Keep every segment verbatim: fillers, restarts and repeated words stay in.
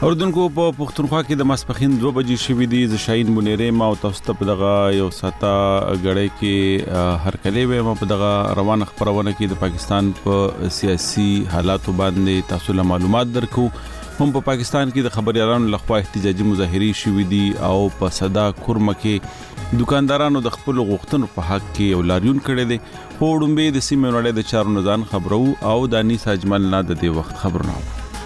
اردوونکو په پښتونخوا کې د ماسپخین دوه بجې شوې دي. ز شاهین منیره ما او تاسو ته په دغه یو ساته غړې کې هر کله وې ما په دغه روان خبرونه کې د پاکستان په سیاسي حالاتو باندې تاسو له معلومات درکو. هم په پاکستان کې د خبريالانو لخوا احتجاجي مظاهرې شوې دي او په صدا کورمه کې دکاندارانو د خپل غوښتنو په حق کې یو لاریون کړی دی. په وړاندې د سیمې وړاندې د چارو نزان خبرو او د انیس اجمل نه د دې وخت خبرونه.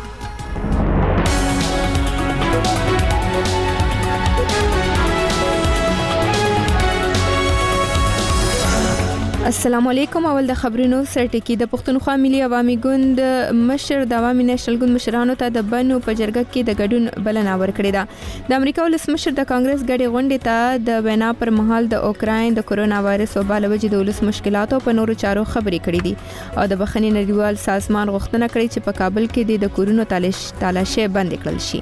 السلام علیکم. اول د خبرونو سرټکی د پښتونخوا ملي عوامي ګوند مشر د عوامي نېشنل ګوند مشرانو ته د بنو په جرګه کې د ګډون بلنه ورکړې ده. د امریکا ولس مشر د کانګرس غړي غونډې ته د وینا پر مهال د اوکراین د کورونا وایرس وبا له وجې د ولس مشکلاتو په نورو چارو خبرې کړې دي او د بخښنې نړیوال سازمان غوښتنه کړې چې په کابل کې د کورونو تالاشي بند کړل شي.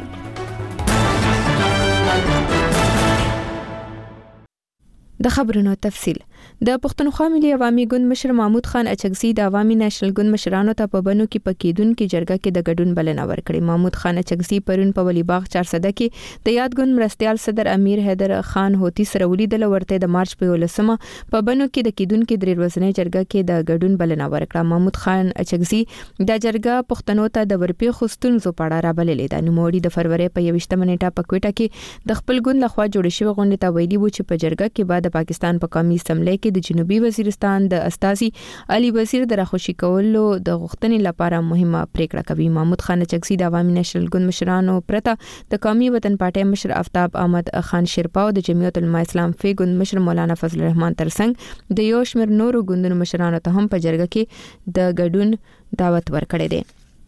د خبرونو تفصیل. د پښتونخوا ملي عوامي ګوند مشر محمود خان اچکزي د عوامي نېشنل ګوند مشرانو ته په بنو کې پکیدون کې جرګه کې د ګډون بلنه ورکړې. محمود خان اچکزي پرون په ولی باغ چار سده کې د یاد ګوند مرستيال صدر امیر حیدر خان هوتی سره ولیدل ورته د مارچ په ولسمه په بنو کې د کیدون کې درې ورځې جرګه کې د ګډون بلنه ورکړه. محمود خان اچکزي د جرګه پښتنو ته د ورپی خستون زو پړه را بللې ده. نو موړي د فروری په یوشتمه نیټه په کوټه کې د خپل ګوند لخوا جوړ شوی غونډه ته ویلي و چې په جرګه کې بعد پاکستان په قومي اسمبلی کې د جنوبي وزیرستان د استاذي علي وزیر د راخوشي کولو د غوښتنې لپاره مهمه پریکړه کوي. محمود خان اچکزي د عوامي نېشنل ګوند مشرانو پرته د قومي وطن پارټي مشر آفتاب احمد خان شیرپا او د جمعیت العلماء اسلام فی ګوند مشر مولانا فضل الرحمن ترڅنګ د یو شمېر نورو ګوندونو مشرانو ته هم په جرګه کې د ګډون دعوت ورکړی دی.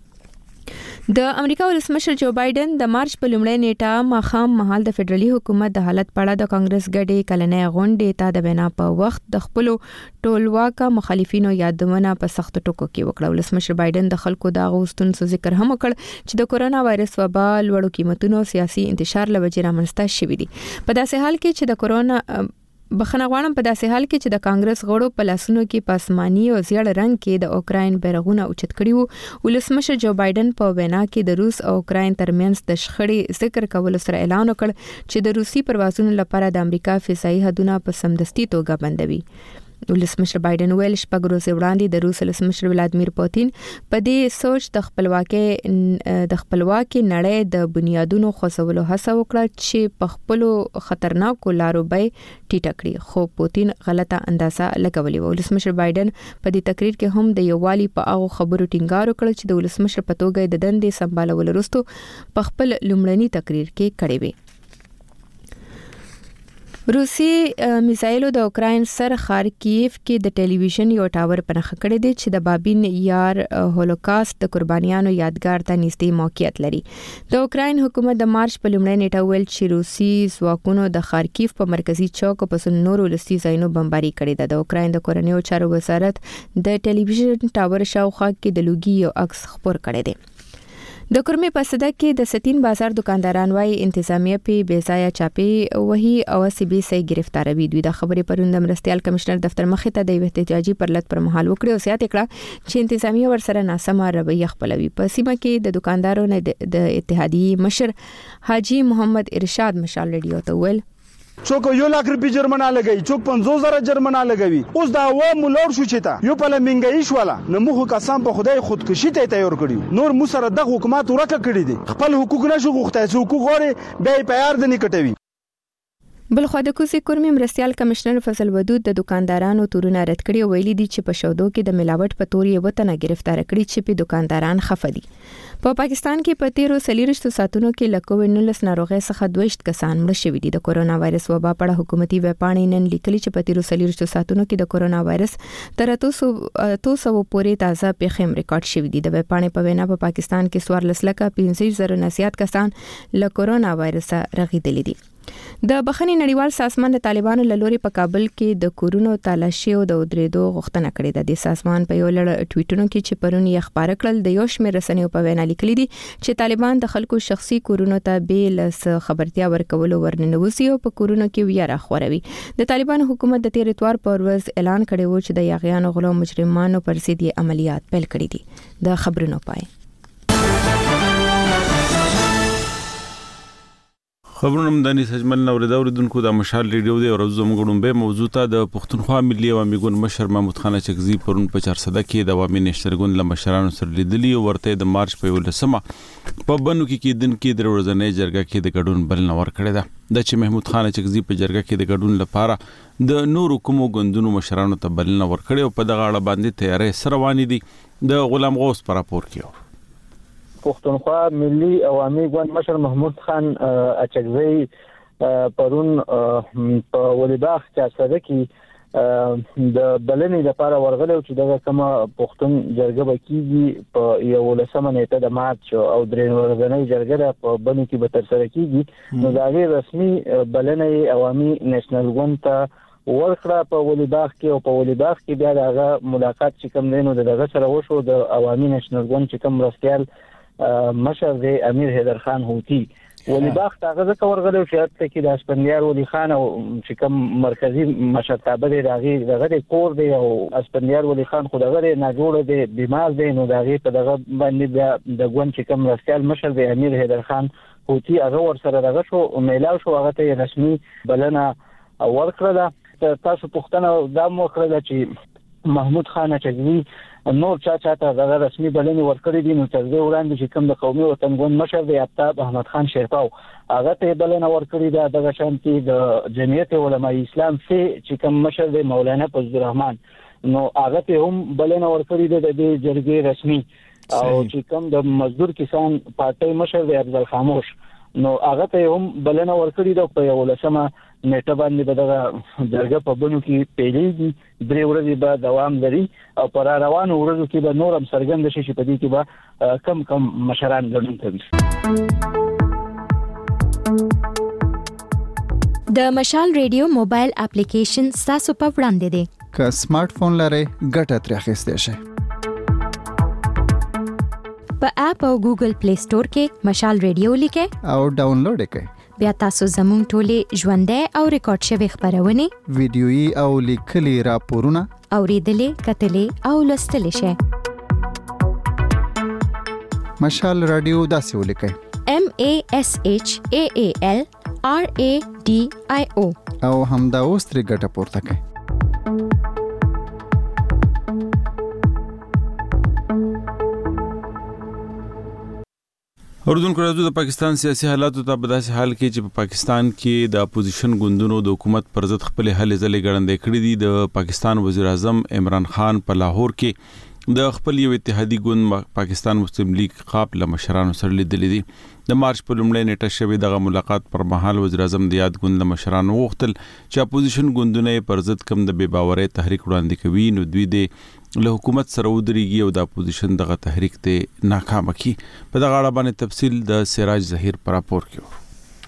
د امریکا ولسمشر جو بایدن د مارچ په لومړۍ نیټه ماخام مهال د فدرالي حکومت د حالت په اړه د کانګرس غړي کلنې غونډې ته د وینا په وخت د خپل ټولواکه مخالفینو یادونه په سخت ټکو کې وکړه. ولسمشر بایدن د خلکو د غوښتنو ذکر هم وکړ چې د کورونا وایرس وبا لوړو قیمتونو سیاسي انتشار لوجې رامنځته شوې دي. په داسې حال کې چې د کورونا بخښنه غواړم په داسې حال کې چې د کانګرس غړو په لاسونو کې پاسماني او زیړ رنگ کې د اوکراین بیرغونه اوچت کړي وو. ولسمشر جو بایدن په وینا کې د روس او اوکراین ترمنځ د شخړې ذکر کول سره اعلان وکړ چې د روسي پروازونو لپاره د امریکا فضایي حدونه په سمدستي توګه بندوي. ولسمشر بایدن ویل شپږ ورځې وړاندې د روس ولسمشر ولادمیر پوتین په دې سوچ د خپلواکۍ د خپلواکۍ نړۍ د بنیادونو خوځولو هڅه وکړه چې په خپل خطرناکو لارو به ټیټه کړي، خو پوتین غلطه اندازه لګولې و. ولسمشر بایدن په دې تقریر کې هم د یووالي په هغه خبرو ټینګار وکړ چې د ولسمشر په توګه د دندې سمبالولو وروسته په خپل لومړني تقریر کې کړی وي. روسي میزایلو د اوکراین سر خارکیف کې د ټلویزیون یو ټاور پنځه کړی دی چې د بابین یار هولوکاست د قربانیانو یادګار ته نږدې موقعیت لري. د اوکراین حکومت د مارچ په لومړۍ نیټه ویل چې روسي ځواکونو د خارکیف په مرکزی چوک په سنورو لستی ځایونو بمباري کړې ده. د اوکراین د کورنیو چارو وزارت د ټلویزیون ټاور شاوخوا کې د لوګي یو عکس خپور کړی دی. د کورمې په صدک کې د ستین بازار دکانداران وايي انتظامیه په بیځایه چاپی وਹੀ او سی بي سي گرفتاروي. دوی د خبرې پروند مرستيال کمشنر دفتر مخې ته د احتجاجي پرلط پر مهال وکړي او سیاست کړه چې انتظامیه ورسره ناسمه رویه خپلوي. په سیمه کې د دکاندارانو د اتحادیې مشر حاجی محمد ارشاد مشال رادیو ته ویل څوک یو لاک روپی جرمنه لګوي، څوک پنځوس زره جرمنه لګوي. اوس دا و مولور شو چې تا یو په لمنګي شواله نو موږ قسم په خدای خودکشي ته تیار کړیو. نور مو سره د حکومت ورکه کړی دي، خپل حقوق نشو غوښتای، څوک غوړي به پیار د نکټوي. بل خو د کوزي کورمې مرستيال کمشنر فضل ودود د دکاندارانو تورونه رد کړي او ویلي دي چې په شودو کې د ملاوت په تور یې وطن گرفتار کړي چې په دکانداران خفه دي. په پا پاکستان کې په تیرو سلیرشتو ساتونو کې له کووډ نولس ناروغۍ څخه دویشت کسان مړه شوي دي. د کورونا وایرس وبا په اړه حکومتي ویبپاڼې نن لیکلي چې په تیرو سلیرشتو ساتونو کې د کورونا وایرس تر اتو سو پورې تازه پیښې ریکارډ شوي دي. د ویبپاڼې په وینا په پاکستان کې څوارلس لکه پنځه زره نسيات کسان له کورونا وایرس رغیدلي دي. د بخښنې نړیوال سازمان د طالبانو له لوري په کابل کې د کورونو تالاشي او د درېدو غوښتنه کړې ده. د سازمان په یو لړ ټویټونو کې چې پرون یې خبره کړل د یو شمېر رسنیو په وینا لیکلي دي چې طالبان د خلکو شخصي کورونو ته بیل خبرتیا ورکولو ورننوځي او په کورونو کې ویره خوروي. د طالبانو حکومت د تیر اتوار پر ورځ اعلان کړی و چې د یاغیانو غلو مجرمانو پر ضد عملیات پیل کړي دي. د خبرونو پای خبرونه مدني سجمل نو ردوردونکو د مشال ریډیو دی او زموږ به موضوع ته د پښتونخوا ملي عوامي ګوند مشر محمود خان اچکزي پرون په چار صده کې د عوامي نشتر ګوند لمشرانو سره لیدلی او ورته د مارچ په ولسمه په بنو کې کې دن کې د ورځنۍ جرګه کې د ګډون بلنه ورکړه ده د چې محمود خان اچکزي په جرګه کې د ګډون لپاره د نورو کومو ګوندونو مشرانو ته بلنه ورکړه او په دغه اړه باندې تیارې سره روانې دي د غلام غوث پر راپور کې پښتونخوا ملي عوامي ګوند مشر محمود خان اچکزي پرون په ولیباغ چا سره کې د بلنې لپاره ورغله چې دغه کومه پښتون جرګه بکیږي په یو لسمه نیټه د مارچ او درې ورځې جرګه په بنو کې به تر سره کیږي نو دا غي رسمي بلنې عوامي نېشنل ګوند ته ورکړه په ولیباغ کې او په ولیباغ کې بیا دغه ملاقات چې کوم دینو دغه سره وشو د عوامي نېشنل ګوند چې کوم رسکیال مشر دی امیر حیدر خان هوتی ولیباغ تاغه ځکه ورغلو چې ته کې د اسپندیار ولی خان او چې کوم مرکزی مشرتابه دی راغي دغه کور دی او اسپندیار ولی خان خو دغه نه جوړ دی بیمار دی نو دغه په دغه باندې د ګوند چې کوم رسکیال مشر دی امیر حیدر خان هوتی هغه ور سره دغه شو میلاو شو هغه ته رسمي بلنه ورکړه تاسو پښتنه دا مو کړل چې محمود خان اچکزي نور چا چاته دغه رسمي بلنې ورکړې دي نو تر دې وړاندې چې کوم د قومي وطن ګوند مشر دی آفتاب احمد خان شیرپاو هغه ته بلنه ورکړې ده دغه شانتي د جمعیت علماء اسلام چې چې کوم مشر دی مولانا فضل الرحمن نو هغه ته هم بلنه ورکړې ده د دې جرګې رسمي او چې کوم د مزدور کسان پارټي مشر دی افضل خاموش نو هغه ته هم بلنه ورکړې ده په یو لسمه نیټه باندې بدغه جرګه په بنو کې پیلېږي درې ورځې به دوام لري او پر روانو ورځو کې به نورم سرګند شي چې په دې کې به کم کم مشران ګډون کوي. د مشال ریډیو موبایل اپلیکیشن تاسو په وړاندې دی که سمارټ فون لرئ ګټه ترې اخیستی شئ. په اپ او ګوګل پلی سٹور کې مشال ریډیو لیکئ او ډاونلوډ یې کړئ. بیا تاسو زموږ ټولې ژوندۍ او ریکارډ شوی خبرونه ویډیويي او لیکلي راپورونه اوریدلې کتلې او لوستلې شئ. مشال رادیو داسې ولیکئ M A S H A A L R A D I O او همدا اوس ترې ګټه پورته کړئ. اردوونکو راځو د پاکستان سیاسي حالاتو ته په داسې حال کې چې په پاکستان کې د اپوزیشن ګوندونو د حکومت پر ضد خپل هلې ځلې ګړندې کړې دي. د پاکستان وزیر اعظم عمران خان په لاهور کې د خپل یو اتحادي ګوند پاکستان مسلم لیگ قاپ له مشرانو سره لیدلې دي. د مارچ په لومړۍ نیټه شوې دغه ملاقات پر مهال وزیر اعظم د یاد ګوند له مشرانو وغوښتل چې اپوزیشن ګوندونه پر ضد کم د بې باورۍ تحریک وړاندې کوي نو دوی د له حکومت سره ودرېږي او د اپوزیشن دغه تحریک ته ناکام کړي. په دغه اړه باندې تفصیل د سراج ظهیر پر راپور کې.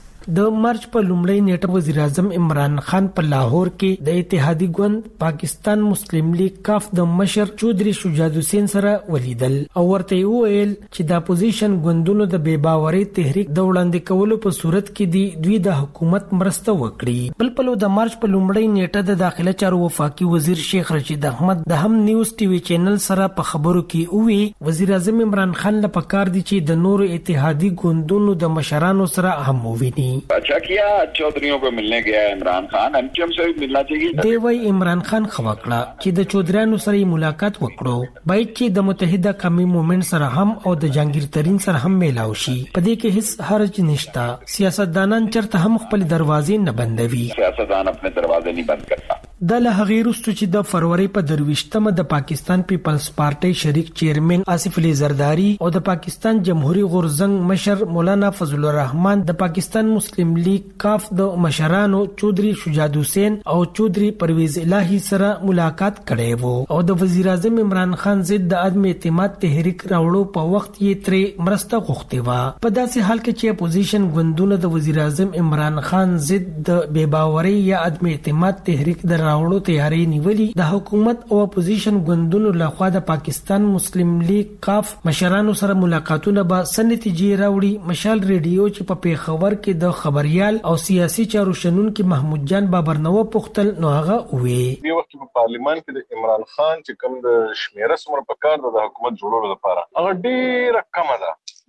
د مارچ په لومړۍ نیټه وزیر اعظم عمران خان په لاهور کې د اتحادی ګوند پاکستان مسلم لیگ کاف د مشر چودري شجاعت حسین سره ولیدل او ورته ویل چې د اپوزیشن ګوندونو د بې باورۍ تحریک د وړاندې کولو په صورت کې دی دوی د حکومت مرسته وکړي. بل په د مارچ په لومړۍ نیټه د داخله چارو وفاقي وزیر شیخ رشید احمد د هم نیوز ټي وي چینل سره په خبرو کې وی وزیر اعظم عمران خان له پکار دي چې د نورو اتحادی ګوندونو د مشرانو سره هم وویني. अच्छा किया चौधरीयों को मिलने गया इमरान खान एमकेएम से मिलना चाहिए. دی وای عمران خان خواکړه چې د چودرانو سره ملاقات وکړو باید چې د متحده قومي موومېنټ سره هم او د جهانگیر ترین سره هم میلاو شي. په دې کې هیڅ حرج نشته. سیاستدانان چرته هم خپل دروازې نه بندوي. سیاستدان خپل دروازې نه بند کوي. د له غیر واستو چې د فروری په درويشتمه د پاکستان پیپلز پارټي شریک چیرمن آصف علي زرداری او د پاکستان جمهوریت غورزنګ مشر مولانا فضل الرحمن د پاکستان مسلم لیگ کاف د مشرانو چودري شجاعت حسین او چودري پرویز الهی سره ملاقات کړي وو او د وزیر اعظم عمران خان ضد د عدم اعتماد تحریک راوړو په وخت یې ترې مرسته غوښتي و. په داسې حال کې چې اپوزیشن ګوندونه د وزیر اعظم عمران خان ضد د بې باورۍ یا عدم اعتماد تحریک در راوړو تیاری نیولې د حکومت او اپوزیشن ګوندونو لخوا د پاکستان مسلم لیگ کاف مشرانو سره ملاقاتونه به سنتیجې راوړي. مشال ریډیو چې په پیښور کې د خبريال او سیاسي چارو شنونکو محمود جان بابرنو پختل نو هغه وې په وخت په پارلیمان کې د عمران خان چې کوم د شمیره سمره په کار د حکومت جوړولو لپاره هغه ډیره کم ده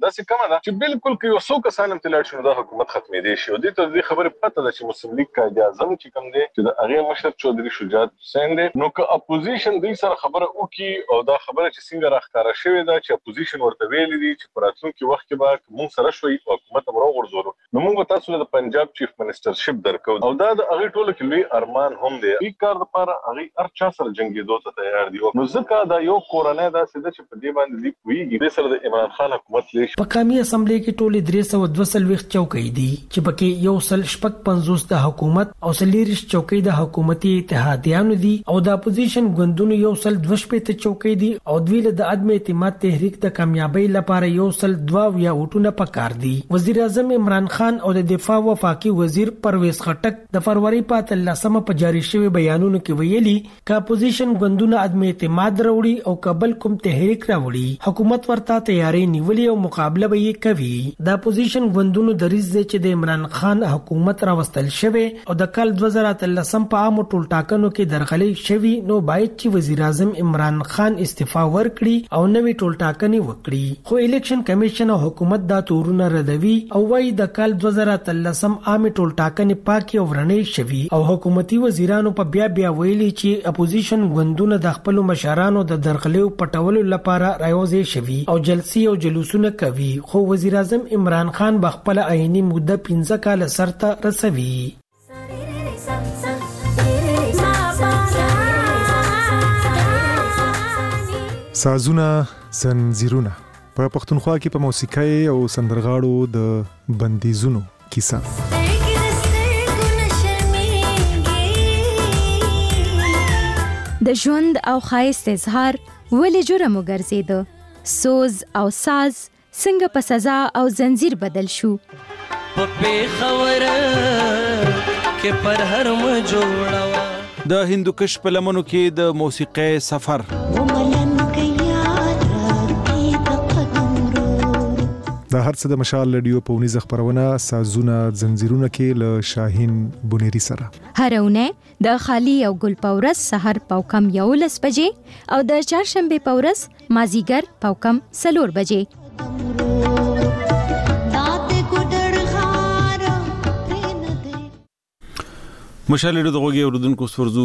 دا څه کومه ده چې بالکل کې یو څو کسان هم تلل شو د حکومت ختمې دي شو دي ته د خبره پته ده چې مسلم لیگ کا اجازه چې کوم دي چې د هغه مشر چودري شجاعت حسین دي نو که اپوزیشن دوی سره خبره وکي او دا خبره چې څنګه راخاره شوې ده چې اپوزیشن ورته ویل دي چې پراتونکو وخت کې به مونږ سره شوي حکومت امر ورزورو نو موږ تاسو د پنجاب چیف منسٹرشپ درکو او دا د هغه ټولو کې لوی ارمان هم دی ای کار لپاره هغه ارچا سره جنگي دوته تیار دي نو ځکه دا یو کورنۍ دا سده چې په دې باندې دی کوي د سره د عمران خان حکومت لې په قومي اسمبلی کې ټولې درې سوه دوه څلوېښت چوکۍ دي چې پکې یو سل شپږ پنځوس د حکومت او سلیریش چوکۍ د حکومتي اتحادیانو دي او د اپوزیشن ګوندونو یو سل دوه شپېته چوکۍ دي او دوی له د عدم اعتماد تحریک د کامیابی لپاره یو سل دوه یا وټونه پکار دي وزیر اعظم عمران خان او د دفاع وفاقي وزیر پرویز خټک د فروری په اتلسمه په جاری شوی بیانونو کې ویلي چې اپوزیشن ګوندونه عدم اعتماد راوړي او قبل کوم تحریک راوړي حکومت ورته تیاری نیولې او مقابله به یې کوي د اپوزیشن ګوندونو دریځ دی چې د عمران خان حکومت راوستل شوی او د کال دوه زره اتلسم په عامو ټولټاکنو کې درغلي شوی نو باید چې وزیر اعظم عمران خان استعفا ورکړي او نوې ټولټاکنې وکړي خو الیکشن کمیشن او حکومت دا تورونه ردوي او وايي د کال دوه زره اتلسم عامه ټولټاکنې پاکي او ورنې شوی او حکومتي وزیرانو په بیا بیا ویلي چې اپوزیشن ګوندونه د خپل مشرانو د درغلي پټولو لپاره راوځي شوی او جلسي او جلوسونه کوي خو وزیر اعظم عمران خان بخپل عیني مدته پنځه کال سرته رسوي سازونه زنجیرونه په پښتونخوا کې په موسیقۍ او سندرغاړو د بندیزونو کیسه د ژوند او ښایست اظهار ولې جرم وګرځیده سوز او ساز څنګه په سزا او زنجیر بدل شو په پیښور کې پر هر م جوړوا د هندوکش په لمنو کې د موسیقۍ سفر د هر څه د مشال رادیو په ونیزه خبرونه سازونه زنجیرونه کې له شاهین بونيري سره هرونه د خالی او ګل پورس سحر پاوکم یولس بجې او د چهارشنبه پورس مازیګر پاوکم سلور بجې مشال رادیو دغه اوردونکو سورزو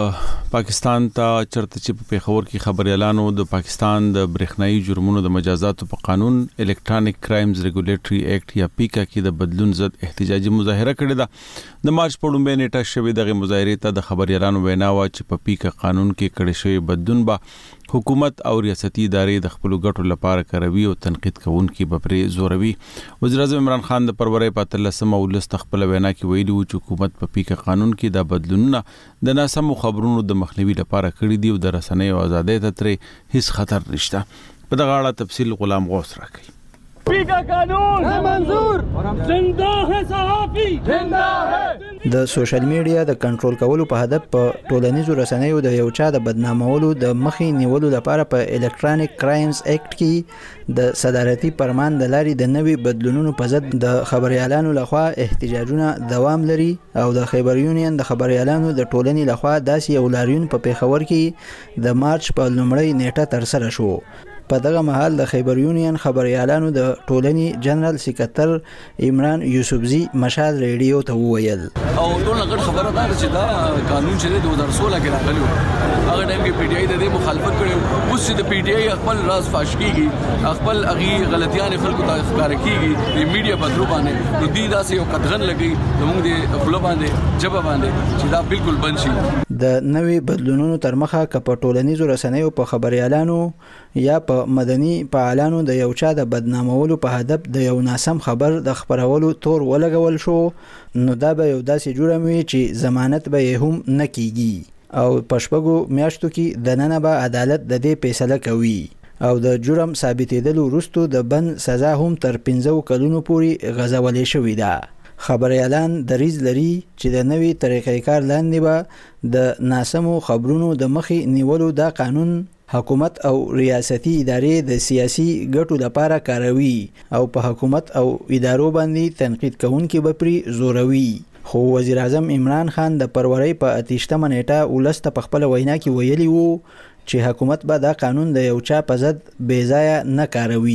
پاکستان ته چرته چې په پیښور کې خبري اعلان د پاکستان د برېښنايي جرمونو د مجازاتو په قانون الکترونیک کرایمز ریګولیټري ایکټ یا پیکا کې د بدلون ضد احتجاجي مظاهره کړې ده د مارچ په لومړۍ نیټه شوې دغه مظاهره ته د خبري اعلان ویناوه چې په پیکا قانون کې کړي شوی بدلون به حکومت او ریاستي ادارې د خپل ګټو لپاره کوي او تنقید کوونکي به پرې زوروي وزیر اعظم عمران خان د فروری په اتلسمه ولست خپل وینا کې ویلي و چې حکومت په پیکا قانون کې د بدلونونه د ناسمو خبرونو د مخنیوي لپاره کړی دی او د رسنیو ازادۍ ته ترې هیڅ خطر نشته په دغه اړه تفصیل غلام غوث راکړي پیکا قانون منظور زنده ہے صحافی زنده ہے د سوشل میډیا د کنټرول کولو په هدف په ټولنیزو رسنیو د یو چا د بدنامولو د مخې نیولو لپاره په الکترونیک کرایمز ایکټ کې د صدارتي فرمان د لارې د نوي بدلونونو په ضد د خبريالانو لخوا احتجاجونه دوام لري او د خیبر یونین د خبريالانو د ټولنې لخوا داسې یو لاریون په پیښور کې د مارچ په لومړۍ نیټه ترسره شو په دغه مهال د خیبر یونین خبريالانو د ټولنې جنرال سکرټر عمران یوسفزي مشال ریډیو ته وویل او ټول غټ خبره ده چې دا قانون چې د دوه هزار سولہ کې راغلی هغه ټایم کې پی ډی آی د دې مخالفت کړو اوس چې د پی ډی آی خپل راز فاش کیږي خپل اغي غلطیان خلکو ته ښکار کیږي د میډیا په درو باندې نو دې داسې یو قدغن لګي موږ د خپل باندې جواب باندې چې دا بالکل بند شي د نوې بدلونونو تر مخه ک په ټولنیزو رسنیو په خبريالانو یا په مدني فعالانو د یو چا د بدنامولو په هدف د یو ناسم خبر د خبرولو تور ولګول شو نو دا به یو داسې جرم وي چې ضمانت به یې هم نه کیږي او پښپغو میاشتو کې د نن به عدالت د دې فیصله کوي او د جرم ثابتېدلو وروسته د بند سزا هم تر پنځه کلونو پورې غځولې شوې ده خبريالان دریځ لري چې د نوي طریقې کار لاندې به د ناسمو خبرونو د مخې نیولو دا قانون حکومت او ریاستي ادارې د سیاسي ګټو لپاره کاروي او په حکومت او ادارو باندې تنقید کوونکي به پرې زوروي خو وزیر اعظم عمران خان د فروری په اتیشتمه نیټه ولست په خپل وینا کې ویلي وو چې حکومت به دا قانون د یو چا په ضد بې ځایه نه کاروي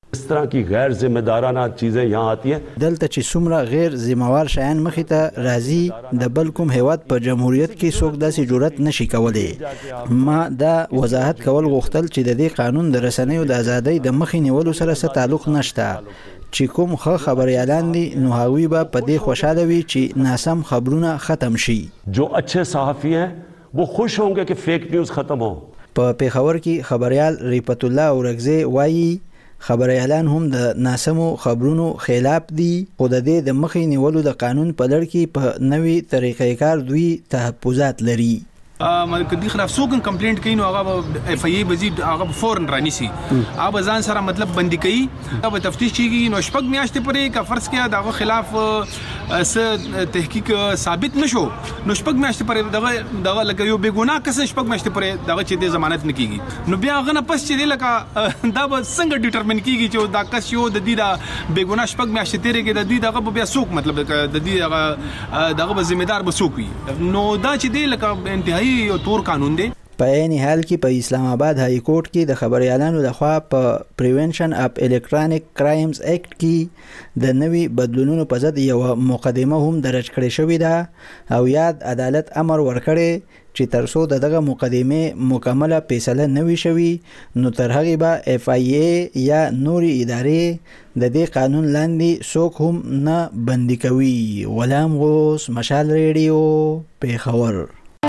इस तरह की गैर जिम्मेदाराना चीजें यहाँ आती हैं دلته چې څومره غیر ذمہوار شیان مخې ته راځي د بل کوم هیواد په جمهوریت کې څوک داسې جرأت نشي کولی. ما دا وضاحت کول غوښتل چې د دې قانون د رسنیو د ازادۍ د مخې نیولو سره څه تعلق نشته. چې کوم ښه خبريالان دي نو هغوی به په دې خوشاله وي چې ناسم خبرونه ختم شي. جو اچھے صحافی ہیں وہ خوش ہوں گے کہ فیک نیوز ختم ہو. په پیښور کې خبريال ریپت الله اورغزی وایي خبريالان هم د ناسمو خبرونو خلاف دي خو د دې د مخې نیولو د قانون په لړ کې په نوې طریقې کار دوی تحفظات لري. کدی خلاف څوک کمپلینټ کوي نو هغه اف ای ای بزید هغه فورن رانیسي هغه ځان سره مطلب بندي کوي هغه تفتیش کیږي نو شپږ میاشتې پرې کا فرض کیا دغه خلاف س تحقیق ثابت نشو نو شپږ میاشتې پرې دغه دغه لکه یو بے ګناه کس شپږ میاشتې پرې دغه چې د ضمانت نه کیږي نو بیا هغه نه پس چې لکه دا به څنګه ډیټرمن کیږي چې دا کس یو د دې دا بے ګناه شپږ میاشتې تیرې کې د دې دغه بیا څوک مطلب د دې دغه دغه ذمہ دار به څوک وي نو دا چې دی لکه انتهایی یو تور قانون دی. په عین حال کې په اسلام آباد های کورټ کې د خبريالانو لخوا په پریونشن اف الکترونیک کرایمز اکټ کې د نوي بدلونونو په ضد یو مقدمه هم درج کړې شوې ده او یاد عدالت امر ورکړي چې ترڅو دغه مقدمه مکمله فیصله نوي شوي نو تر هغه به اف ای ای یا نوري ادارې د دې قانون لاندې څوک هم نه بندي کوي. غلام غوث، مشال ریډیو، پیښور.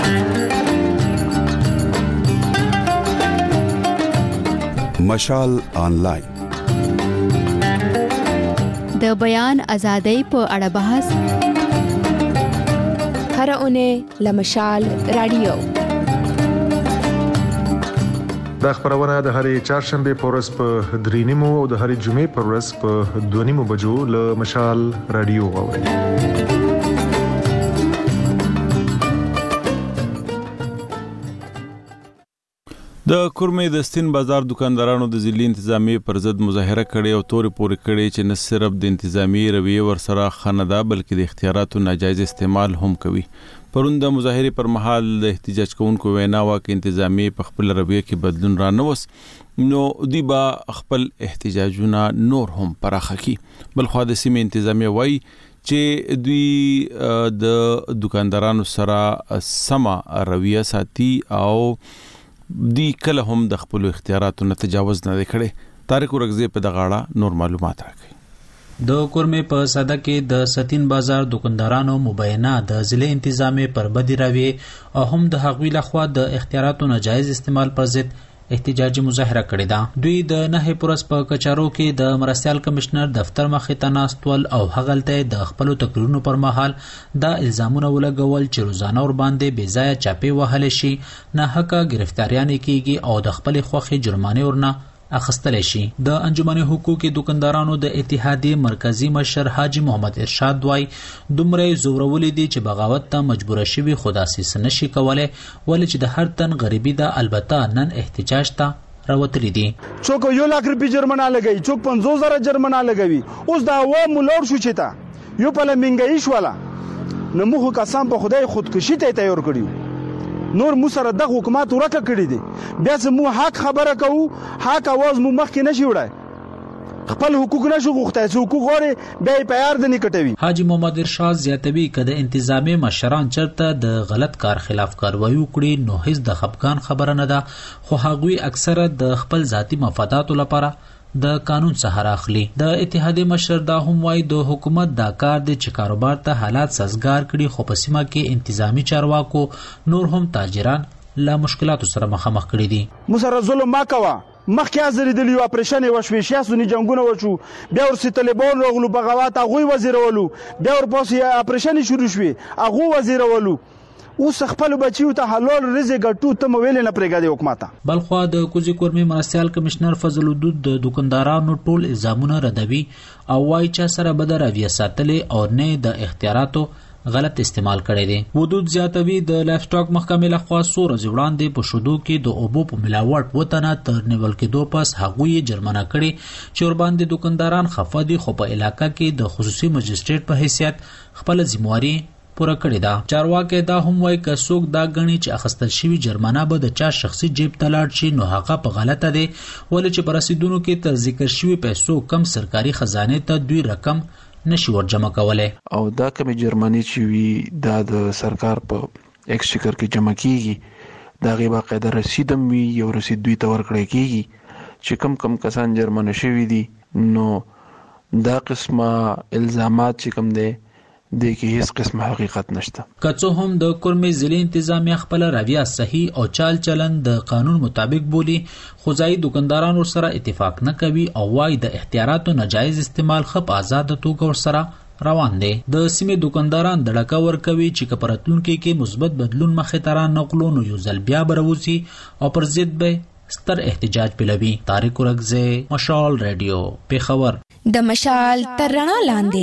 مشال آنلاین د بیان ازادۍ په اړه بحث هر اونۍ لمشال رادیو. دا خبرونه د هرې چهارشنبه په ورځ په درې نیمو او د هرې جمعې په ورځ په دوه نیمو بجو له مشال رادیو اورئ. د کورمې د ستین بازار دکاندارانو د ځلي انتظامی پر ضد مظاهره کړې او تورې پورې کړې چې نه صرف د انتظامی رویه ورسره خندا بلکې د اختیاراتو ناجایز استعمال هم کوي. پرون د مظاهره پر مهال د احتجاج کوونکو وینا وا کې انتظامی په خپل رویه کې بدلون را نه وس نو دی با خپل احتجاجونه نور هم پراخه کی. بل خو د سیمې انتظامی وای چې دوی د دکاندارانو سره سما رویه ساتي او دی کله هم د خپل اختیاراتو نه تجاوز نه کړي. طارق ورغزی په دغه اړه نور معلومات راکړي. د کورمې په صده کې د ستین بازار دکاندارانو مبینه د ضلع انتظامی پر بدی راوي او هم د هغوی لخوا د اختیاراتو ناجایز استعمال پر ضد احتجاجي مظاهره کړې ده. دوی د نه پورس په کچارو کې د مرستيال کمشنر دفتر مخې ته ناستول او هغلته د خپل تقریرونو پر مهال د الزامونو ولګول چې روزانه ور باندې بې ځای چاپی وهل شي، نه حق گرفتاریان کیږي او د خپل خوخي جرمانه ورنه اخستل شي. د انجمن حقوقي دکاندارانو د اتحادیه مرکزی مشر حاجی محمد ارشاد وای دومره زورولې دي چې بغاوت ته مجبور شوی خداسي سنشي کوله ولې چې د هر تن غریبي ده البته نن احتجاج ته راوتلی دي. څوک یو لاک روپی جرمانه لګي، څوک پنځوس زره جرمانه لګوي. اوس دا و مولور شو چې تا یو په لمنګي شواله نو موږ قسم په خدای خودکشي ته تیار کړیو. نور مو سره د حکومت ورکه کړی دي. بیا چې مو حق خبره کوو حق आवाज مو مخکې نشي وړای، خپل حقوق نشو غوښتای چې حقوق غوړي بیا په یار د نکټوي. حاجی محمد ارشاد زیاتوي کده انتظامی مشران چرته د غلط کار خلاف کاروایی وکړي نو هیڅ د خپګان خبره نه ده، خو هغوی اکثره د خپل ذاتی مفاداتو لپاره د قانون څخه راخلي. د اتحادیه مشر دا هم وایي د حکومت دا کار دی چې کاروبار ته حالات سازگار کړي، خو په سیمه کې انتظامی چارواکو نور هم تاجران له مشکلاتو سره مخامخ کړي دي. مو سره ظلم ما کوه، مخکې ازری د لیو اپریشن وشوي سیاسي جنگونه وشو، بیا ورسې طالبان راغلو بغاوت هغه وزیرولو، بیا ورپسې اپریشن شروع شوي هغه وزیرولو. اوس خپل بچیو ته حلال رزق ګټو ته مویل نه پرېګا دی حکومت. بلخوا د کوزي کورمي مرستيال کمشنر فضل الدود د دکاندارانو ټول الزامونه ردوي او وايي چې سره بدر اوی ساتلې او نه د اختیاراتو غلط استعمال کړي دي. ودود زیاتوي د لایف سټاک محکمې لخوا سور ځوړاندې په شودو کې د اوبو په ملاوت وطنه تر نیول کېدو پس هغوی جرمانه کړي چې ور باندې دکانداران خفه دي، خو په علاقې کې د خصوصي مجستریټ په حیثیت خپل ذمہواری خبره کړې ده. چارواکي دا هم وایي که څوک دا غني چې اخیستل شوی جرمانه به د چا شخصي جیب ته لاړ شي نو هغه په غلطه دی، ولې چې پر رسیدونکو کې تر ذکر شوی پیسو کم سرکاري خزانه ته دوی رقم نشي ورجمع کولای. او دا کوم جرمانی چې وي دا د سرکار په ایکسچکر کې جمع کیږي، دا غي باقاعده رسید هم وي، یو رسید دوی ته ورکړی کیږي چې کم کم کسان جرمانه شوي دي. نو دا قسمه الزامات چې کم دي د کې هیڅ قسمه حقیقت نشته. که څه هم د کورمې ضلع انتظامیه خپل رویه صحیح او چال چلن د قانون مطابق بولی، خو ځایي دکانداران ورسره اتفاق نه کوي او وايي د اختیاراتو ناجایز استعمال خپ آزاد توګه ورسره روان دي. د سیمې دکانداران دړکه ورکوي چې کپراتونکو کې مثبت بدلون مخې ته را نقلو نو یو ځل بیا بروزي او پر ضد به ستر احتجاج پیلوي. طارق ورغزه، مشال رادیو، پیښور. د مشال تر رڼا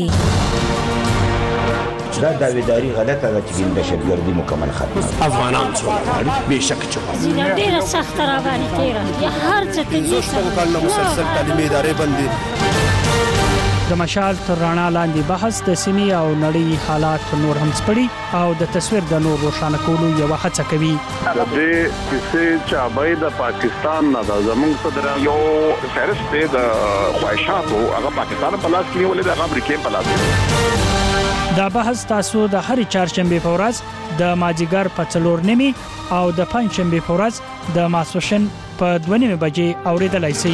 لاندې دا داویداری غلطه ده چې د شتګردي مکمل ختمه افغانان څو بهشکه چوکا زینه ډیره سخت را باندې تیرا یا هر څه کې زوستو کله مسلسل تعلیمي ادارې بندي. د مشال تر رڼا لاندې بحث د سیمې او نړۍ حالات نور هم سپړي او د تصویر د نور روښانه کولو یو هڅه کوي. د دې کیسې چې د پاکستان نه د زموږ صدر یو فهرست د خواهشاتو هغه پاکستان په لاس کې ولې د امریکا په لاس کې. دا بحث تاسو د هر چهارشنبه په ورځ د ماجیګر په څلور نیمه او د پنځشنبه په ورځ د ماسوشن په دوه نیمه بجې اوریدلای شئ.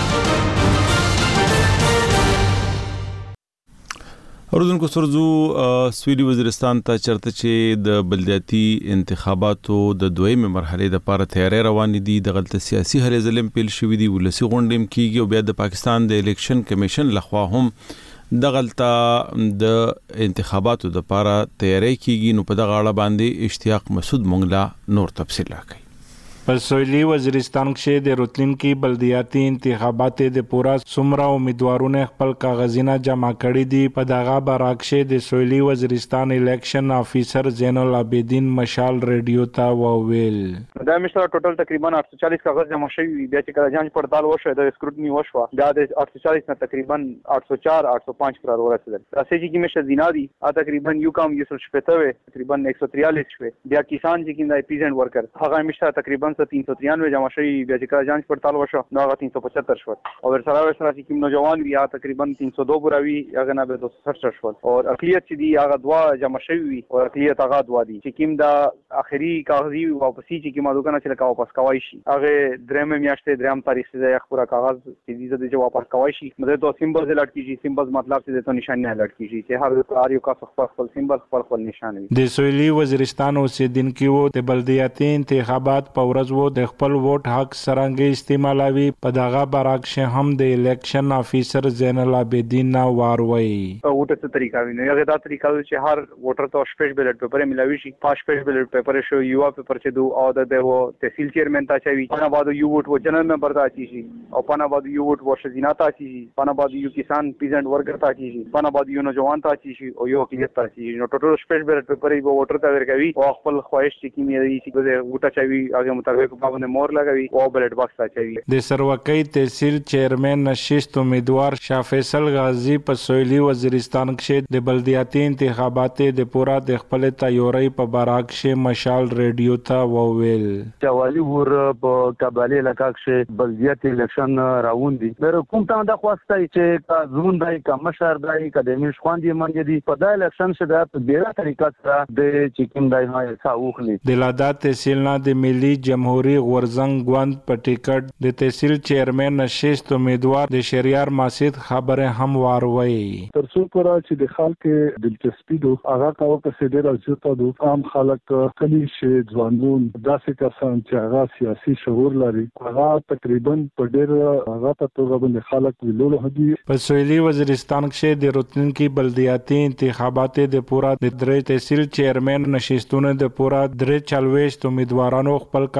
اردوونکو سرزو سویلي وزیرستان ته چرته چې د بلدیاتي انتخاباتو د دویمه مرحله د لپاره تیاری روان دي. د غلط سیاسي هلې ظلم پیل شوې دي، ولسی غونډې کیږي او بیا د پاکستان د الیکشن کمیشن لخوا هم د غلطه د انتخاباتو د لپاره تیاری کیږي. نو په دغه اړه باندې اشتیاق مسعود مونږ لا نور تفصیل راکړي. په سویلي وزیرستان کې د راتلونکي بلدیاتي انتخابات د پورا سمرا امیدوارونه خپل کاغذونه جمع کړي دي. په دغه برعکس د سویلي وزیرستان الیکشن افیسر زین العابدین مشال رادیو ته وویل دا مشره ټوټل تقریبا آठ سو چالیس کاغذ جمع شوي. بیا چې کله جانچ پړتال وشو د سکروټنی وشو بیا د آठ سو چالیس نه تقریبا آठ سو چار آठ سو پانچ قرار ورسېدل. راځي چې مشه زینادي ا تقریبا یو کم یو سل شپږ تقریبا ایک سو تریالیس شوي. بیا کسان چې کیندای پیزنټ ورکر هغه مشه تقریبا तीन सौ तिरानवे जमा शई बया چې جانچ پړتال وشو نو هغه तीन सौ पचहत्तर شو او سره سره چې کوم نوجوان بیا تقریبا तीन सौ दो براوي هغه نه به दो सौ सड़सठ شو او اقلیت چې دی هغه دوا جمع شوی او اقلیت هغه دوا دي چې کوم دا اخري کاغذي واپسی چې کومه دوکانه چې واپس کوي شي هغه درېمه میاشتې درېم تاریخ څخه یو پورا کاغذ چې دې چې واپس کوي شي مده تو سیمبل لټ کیږي. سیمبل مطلب چې ته نشان نه لټ کیږي چې هر هر یو کا خپل سیمبل خپل خپل نشان وي. د سویلي وزیرستان اوسیدونکو وو د بلدیاتي انتخابات په ورځ وو د خپل ووټ حق سرنګي استعمالوي. په دغه برعکس هم د الیکشن افیسر زین العابدین واروي ووټ څه طریقه ویني. هغه دا طریقه چې هر ووټر ته سپیش بیلټ پیپر ملاوي شي. پاش سپیش بیلټ پیپر شو یو پیپر چې دو او د وو تحصیل چیرمن ته چوي پنه بعد یو ووټ و جنرال ممبر ته چی شي او پنه بعد یو ووټ و شزینا ته چی شي پنه بعد یو کسان پیزنټ ورکر ته چی شي پنه بعد یو نوجوان ته چی شي او یو اقلیت ته چی شي. نو ټوټل سپیش بیلټ پیپر یې ووټر ته ورکوي او خپل خواهش چې کیمیا دی چې ووټ چوي هغه مطابق باندې مور لګوي او بیلټ باکس ته چوي. د سروکۍ تحصیل چیرمن نشست امیدوار شاه فیصل غازی په سویلي وزیرستان کې د بلدیاتي انتخابات د پورا د خپل تیاری په برعکس مشال رادیو ته وویل جوالي ور په کابل علاقې کې بلدیاتي الیکشن راوون دي. د کوم ته د خواسته چې زمون دای کا مشر دای اکیډمیش خواندې منګي دي په د الیکشن څخه د ډیره طریقه سره د چیکین دای نه ساوخلی د لادات تحصیل نه د ملي جمهوریت غورزنګ غوند په ټیکټ د تحصیل چیرمن نشست امیدوار د شریار ماسید خبره هم واروي تر څو پر چې د خلک دلچسپي دو هغه کاوه په ډیر ځوته دو عام خلک کلی شي ځوانون داسې کسان چې هغه سیاسي شعور لري هغه تقریبا په ډیر هغه په توګه باندې خلک ویلو هدي. په سویلي وزیرستان کې د راتلونکي بلدیاتي انتخابات د پورا د درې تحصیل چیرمن نشستونه د پورا درې چلويشت امیدوارانو خپل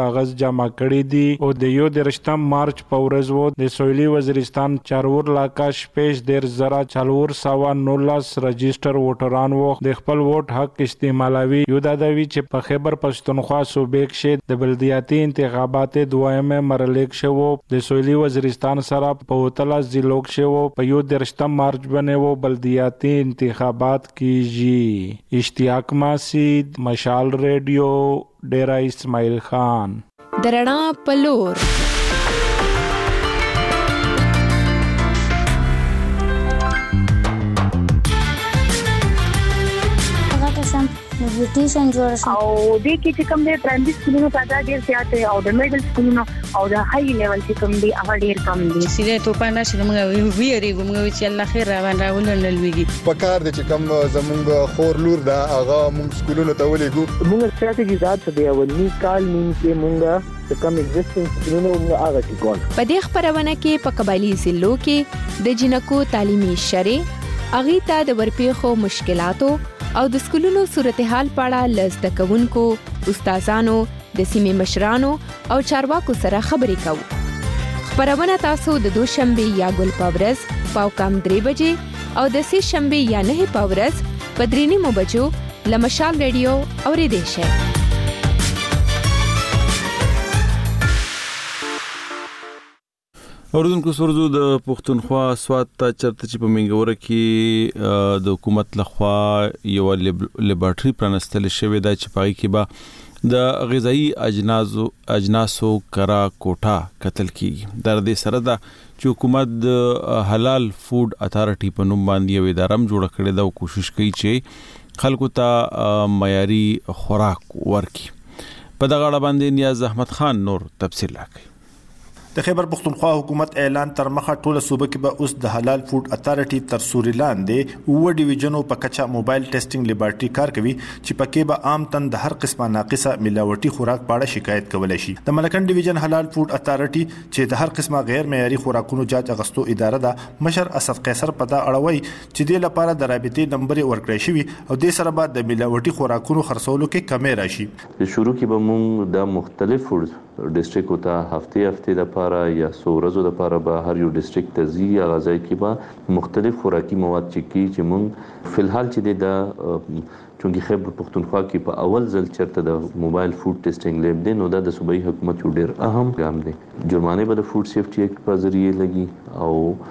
کاغذ جمع کړي دي او د یو درشتم مارچ په ورځ وو د سویلي وزیرستان چارور علاقہ شپږ ډیر زرا چالور سوا نولس رجستر ووټران وو د خپل ووټ حق استعمالوي. یو دا دوی چې په خیبر پښتونخوا صوبې کې د بلدیاتي انتخابات دویمه مرحله شو د سویلي وزیرستان سره په وتلا ضلعو کې په یو درشتم مارچ باندې وو بلدیاتي انتخابات کیږي. اشتیاق ماسید، مشال ریډیو، ډیرا اسماعیل خان. درنا پلور نیوټریشن جوړ شو او د کې چې کوم د پرایمري سکولونو تعداد ډیر زیات دی او د میډل سکولونو او د هاي لیول چې کوم دی هغه ډیر کم دی. سیده ته پاندې چې موږ ویری موږ چې الله خیر را باندې ولنل ویږي په کار د چې کوم زمونږ خور لور دا هغه موږ سکولونو ته ولېګو. موږ ستراتیژي ذات څه دی اولنی کال نیم کې موږ کم ایگزیسټنس سکولونو موږ هغه کې ګول. په دې خبرونه کې په قبایلی ضلعو کې د جنکو تعلیمي شرې اغه ته د ورپېخو مشکلاتو او د سکولونو صورتحال پاړه لزده کوونکو، استادانو، د سیمې مشرانو او چارواکو سره خبرې کوو. خبرونه تاسو د دوشنبه یا ګل پاورز پاو کم درې بجې او د سه شنبه یا نه پاورز په درې نیمو بجو لمشال ریډیو اوریدئ شئ. اوردونکو سورزو د پښتونخوا سواد ته چرته چې په منګوره کې د حکومت لخوا یو لیبارټری پرانستل شوې ده چې پای کې به د غذایی اجناسو اجناسو کرا کوټه قتل کیږي. در دې سره ده چې حکومت د حلال فود اتارټي په نوم باندې یو اداره جوړه کړې ده او کوشش کوي چې خلکو ته معیاري خوراک ورکړي. په دغه اړه باندې نیاز احمد خان نور تفصیل راکړي. د خیبر پښتونخوا حکومت اعلان تر مخه ټوله صوبه کې به اوس د حلال فود اتارټي تر سوري لاندې او ډیویژنو په کچا موبایل ټیسټینګ لیبارټری کار کوي چې پکې به عام تن د هر قسمه ناقصه ملاوټي خوراک پاړه شکایت کولای شي. د ملکن ډیویژن حلال فود اتارټي چې د هر قسمه غیر معیاري خوراکونو جاج اغستو اداره ده مشر اسد قیصر په دا اړوي چې د لپاره د رابطې نمبر ورکړی شي او د سره بعد د ملاوټي خوراکونو خرڅولو کې کمی راشي. شروع کې به موږ د مختلف فود ډیسټریکټ ته هفته هفته د لپاره یا څو ورځې لپاره به هر یو ډیسټریکټ ته ځي یا غځای کې به مختلف خوراکي مواد چې کی چې موږ فلحال چې د چونګي خیبر پښتونخوا کې په اول ځل چرته د موبایل فود ټیسټینګ لیب دی نو دا د صوبایي حکومت یو ډیر اهم ګام دی. جرمانه به د فود سیفټي ایکټ په ذریعہ لګي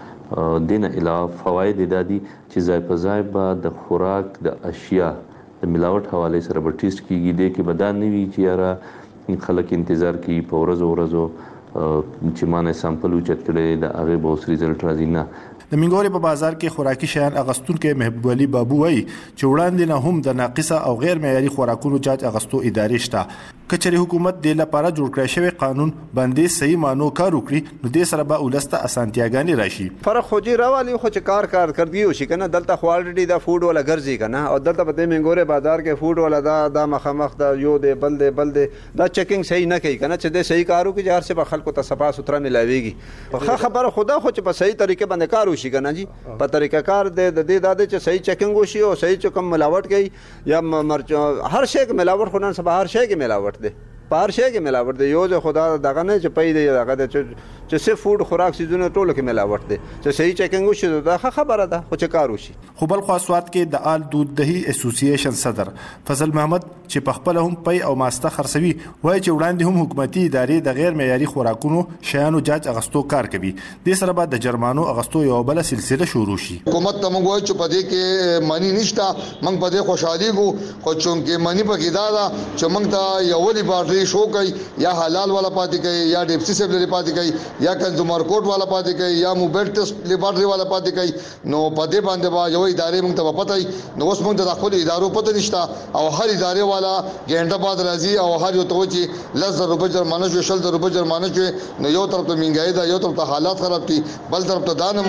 او دینه علاوه فواید دادي چې ځای په ځای به د خوراک د اشیاء د ملاوټ حواله سره به ټیسټ کیږي د کې بدن نیوي چې یاره خلک انتظار کوي په ورځو ورځو چې مانه سامپل اوچت کړي د هغه به اوس ریزلټ راځي. نه د منګوري په بازار کې خوراکي شیان اغستونکو محبوب علي بابو وایي چې وړاندې نه هم د ناقصه او غیر معیاري خوراکونو جاج اغستو ادارې شته. کچري حکومت د لپاره جوړ کړی شوی قانون باندې صحیح مانو کار وکړي نو د سره به ولسته اسانتیاګانې راشي. فرق خو جی راوالي خو چې کار کار کړی او شي کنه دلته خو الریډي د فود ولا ګرځي کنه او دلته په منګوري بازار کې فود ولا دا د مخمخ د یو د بل د بل د دا چیکینګ صحیح نه کوي کنه چې د صحیح کارو کې جهر څخه خلکو ته صفا سوتره ملاويږي. خو خبره خدا خو چې په صحیح طریقې باندې کار وشي کنه جی په طریقه کار د دې د چې صحیح چیکینګ وشي او صحیح چکم ملاوټ کوي یا مرچ هر شی کې ملاوټ خو نن سبا هر شی کې ملاوټ دی په هر شی کې ملاوټ دی. یو ځکه خدا دغه نه چې پي دی دغه چې څه فود خوراک سيزونه ټول کې ملاوټ دی چې صحیح چیکینګ وشي دا خبره ده خو چې کار وشي. خو بل خو سواد کې د آل دود دهي اسوسییشن صدر فضل محمد چې په خپل هم پي او ماسته خرڅوي وایي چې وړاندې هم حکومتي ادارې د غیر معیاري خوراکونو شیانو جاج اغستو کار کوي. د سره بعد د جرمانو اغستو یو بل سلسله شروع شي. حکومت ته موږ وایو چې په دې کې مانی نشته موږ په دې خوشحالي کو خو چونکه مانی په کې دا ده چې موږ ته یو ولې باندې شو کوي یا حلال والا پاتې کوي یا ډیپسی سیب لري پاتې کوي یا کنزومر کورټ والا پاتې کوي یا موبایل ټیسټ لیبارټری والا پاتې کوي نو په دې باندې با یو ادارې موږ ته پته وي نو اوس موږ د خپل ادارو پته نشته او هر ادارې والا ګڼه بعد راځي او هر یو ته چې لږ روپے جرمانه شو شل روپے جرمانه شو نو یو طرف ته منګای دا یو طرف ته حالات خراب دي بل طرف ته دا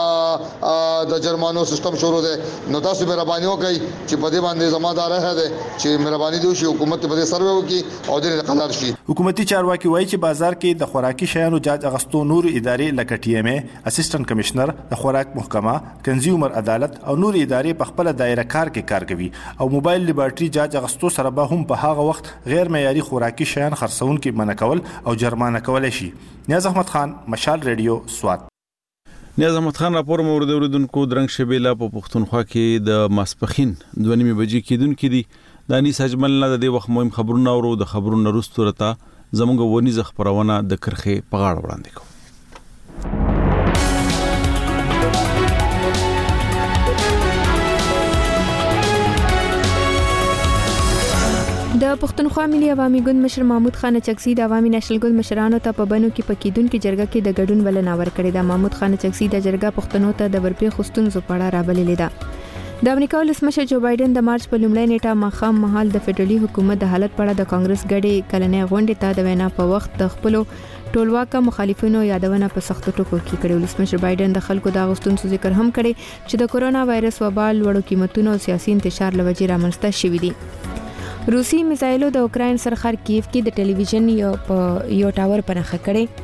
نمونه د جرمانو سیستم شروع دی. نو تاسو مهرباني وکړئ چې په دې باندې زمادار راځي چې مهرباني دوی حکومت په دې سروې وکړي او د برقرار شي. حکومتي چارواکي وایي چې بازار کې د خوراکي شیانو جاج اغستو نور ادارې لکه ټي ایم ای، اسسټنټ کمشنر د خوراک محکمه، کنزیومر عدالت او نور ادارې په خپل دایره کار کې کار کوي او موبایل لیبارټري جاج اغستو سره به هم په هغه وخت غیر معیاري خوراکي شیان خرڅون کې منع کول او جرمانه کول شي. نیاز احمد خان، مشال ریډیو، سوات. نیاز احمد خان راپور مورد اوریدونکو درنګ شبیلا په پښتونخوا کې د ماسپخین دوه نیمې بجې کېدونکې دي. د انیس اجمل نه د دې وخت مهم خبرونه اورو. د خبرونو وروسته راته زموږ ونیزه خبرونه د کرخې په غاړه وړاندې کوو. د پښتونخوا ملي عوامي ګوند مشر محمود خان اچکزي د عوامي نېشنل ګوند مشرانو ته په بنو کې پکیدونکو جرګه کې د ګډون بلنه ورکړې ده. محمود خان اچکزي د جرګه پښتنو ته د ورپې خستونزو په اړه رابللې ده. د امریکا ولسمشر جو بایدن د مارچ په لومړۍ نیټه ماښام مهال د فدرالي حکومت د حالت په اړه د کانګرس غړي کلنې غونډې ته د وینا په وخت د خپل ټولواکه مخالفینو یادونه په سخت ټکو کې کړې. ولسمشر بایدن د خلکو د غوښتنو ذکر هم کړی چې د کورونا وایرس وبا لوړو قیمتونو او سیاسي انتشار لوجې رامنځته شوې دي. روسي میزایلو د اوکراین سره خار کیف کې د ټلویزیون یو په یو ټاور په نخښه کړي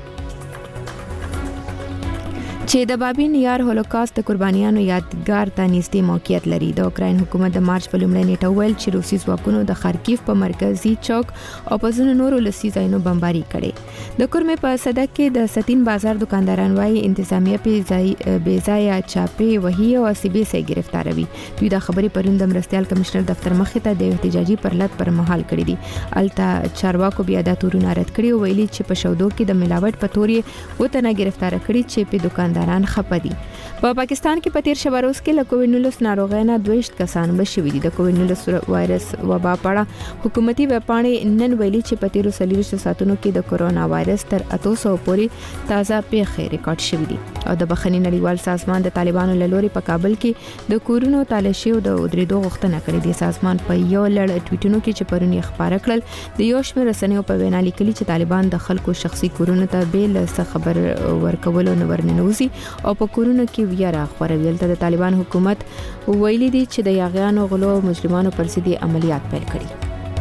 چې د بابین یار هولوکاست د قربانیانو یادګار ته نږدې موقعیت لري. د اوکراین حکومت د مارچ په لومړۍ نیټه ویل چې روسي ځواکونو د خارکیف په مرکزی چوک او په ځینو نورو لسي ځایونو بمباري کړې. د کورمې په صدک کې د ستین بازار دکانداران وايي انتظامیه په ځای بې ځای چاپې وهي او سیبي سي گرفتاروي. دوی د خبرې پرون د مرستيال کمشنر دفتر مخې ته د احتجاجي پرلط پر مهال کړی دي. الته چارواکو بیا د تورونه رد کړی او ویلي چې په شودو کې د ملاوت په تورې وته نه گرفتار کړی چې په دکاندار داران خپدي. په پاکستان کې په تیر شپه روز کې له کووډ نولس ناروغۍ نه دویشت کسان بشوي دي. د کووډ نولس وایرس وبا په اړه حکومتي وپاڼې نن ویلي چې په تیر څلوېښت ساعتونو کې د کورونا وایرس تر اته سوه پورې تازه پیښې ریکارډ شوې دي. او د بخښنې نړیوال سازمان د طالبانو له لوري په کابل کې د کورونو تالاشي او د درېدو غوښتنه کړې ده. سازمان په یو لړ ټویټونو کې چې پرون یې خبره کړل د یو شمېر رسنیو په وینا لیکلي چې طالبان د خلکو شخصي کورونو ته بیل څه خبر ورکولو نه ورننوزي او په کورونو کې ویرا خوروي. دلته د طالبان حکومت ویلي دي چې د یاغیانو غلو مجرمانو پر ضد عملیات پیل کړي.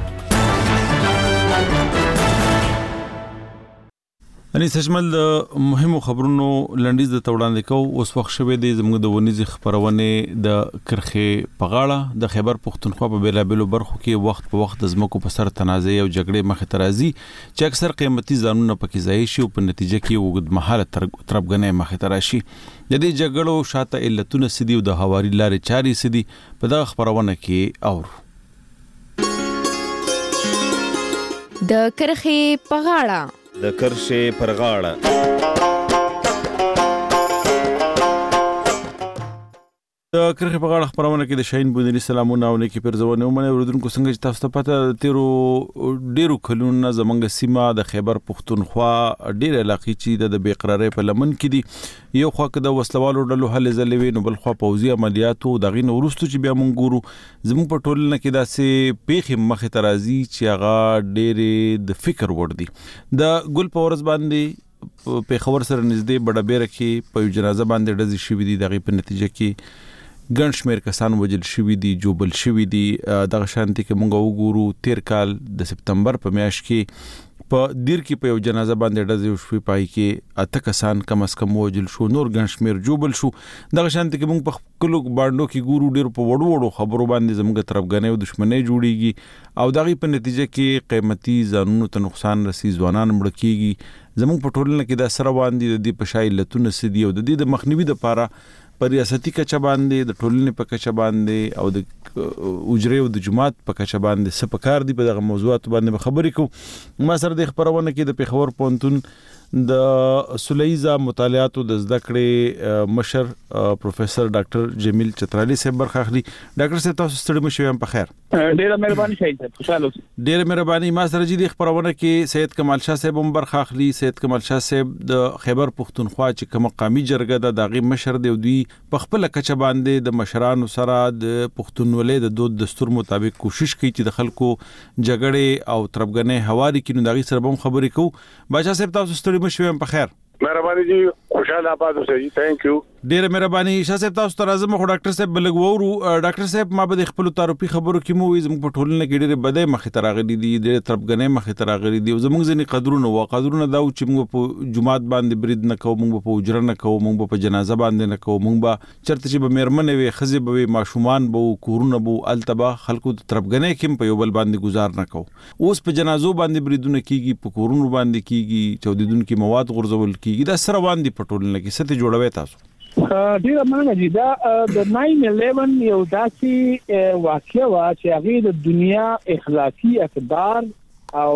اني سجمل د مهمو خبرونو لنډیز د توړاندې کو. اوس وخت شوه د زموږ د ونیزي خبرونه د کرخې په غاړه د خیبر پښتونخوا په بیلابلو برخو کې وخت په وخت د زمکو په سر تنازع او جګړې مخ ته راځي چې اکثر قیمتي ځانونه پکې ځای شي او په نتیجه کې وګد مهاله تربګنې مخ ته راشي. د دې جګړو شاته علتونه سدي او د هواري لارې چاري سدي په دغه خبرونه کې اورو. د کرخې په غاړه د کرښې پر غاړه د کرخې په غاړه خبرونه کې د شاهین بونری سلامونه او نیکی پرځونه ومنه ورودونکو څنګه چې تاسو ته پته تیرو ډیرو کلونو زمونږ سیمه د خیبر پښتونخوا ډیر علاقې چې د بیقراری په لمن کې دي. یو خو د وسلوالو ډلو حل زلوي نو بل خو پوځي عملیاتو دغه نورستو چې بیا مونږ ګورو زموږ په ټولنه کې داسې پیښې مخ ته راځي چې هغه ډېر د فکر وړ دي. د ګل په ورځ باندې په خبر سره نږدې بڑا بیره کې په جنازه باندې ډزې شوې دي. دغه په نتیجه کې ګڼ شمېر کسان وژل شوي دي، جوبل شوي دي. دغه شانتي کې مونږ وګورو تیر کال د سپتمبر په میاشت کې په دیر کې په یو جنازه باندې ډزې وشوې پای کې اته کسان کم از کم وژل شو، نور ګڼ شمېر جوبل شو. دغه شانتي کې مونږ په خپلو باندو کې ګورو ډېر په وړو وړو خبرو باندې زموږ طرفګنۍ او دښمنۍ جوړیږي او دغه په نتیجه کې قیمتي ځانونو ته نقصان رسي، ځوانان مړه کیږي. زموږ په ټولنه کې دا سره باندې د دې په شای علتونه سدي او د دې د مخنیوي لپاره پر ریاستي کچه باندې د ټولنې په کچه باندې او د اجرې او د جماعت په کچه باندې څه پکار دي په دغه موضوعات باندې خبرې کوو. ما سره د خبرونه کې د پیښور پوهنتون د سلیزا مطالعاتو د زده کړې مشر پروفیسور ډاکټر جمیل چترالی صاحب برخه اخلي. ډاکټر صاحب تاسو ستړي مشئ هم په خیر. ډیره مهرباني شاهین صاحب، خوشاله اوسئ. ډیره مهرباني. ما سره جدي خبرونه کې سید کمال شاه صاحب هم برخه اخلي. سید کمال شاه صاحب د خیبر پښتونخوا چې کوم قومي جرګه د داغي مشر دی، دوی په خپل کچه باندې د مشرانو سره د پښتونولۍ د دود دستور مطابق کوشش کوي چې د خلکو جګړې او تربګنۍ هواري کینو. داغي سره هم خبرې کوو. بادشاہ صاحب تاسو ستړي مشئ هم په خیر. مهرباني جی، خوشاله آباد اوسئ. ثانک یو. ډیره مهرباني شاه صاحب تاسو ته راځم خو ډاکټر صاحب بلګورو ډاکټر صاحب ما به خپل تعارفي خبرو کې مو زموږ په ټولنه کې ډیره بده مخې ته راغلي دي ډیره تربګنې مخې ته راغلي دي زموږ ځینې قدرونه او قدرونه دا چې موږ په جمعات باندې برید نه کوو موږ په اجره نه کوو موږ په جنازه باندې نه کوو موږ به چرته چې به مېرمنې وي خزي به ماشومان به کورونه به التبا خلکو تربګنې کې په یو بل باندې گزار نه کوو اوس په جنازو باندې بریدونه کیږي په کورونو باندې کیږي چودیدونکو مواد غورځول کیږي دا سره باندې په ټولنه کې ست جوړوي تاسو ډیره مننه دي دا د ناین الیون یو داسې واقعه وا چې هغه د دنیا اخلاقی اقدار او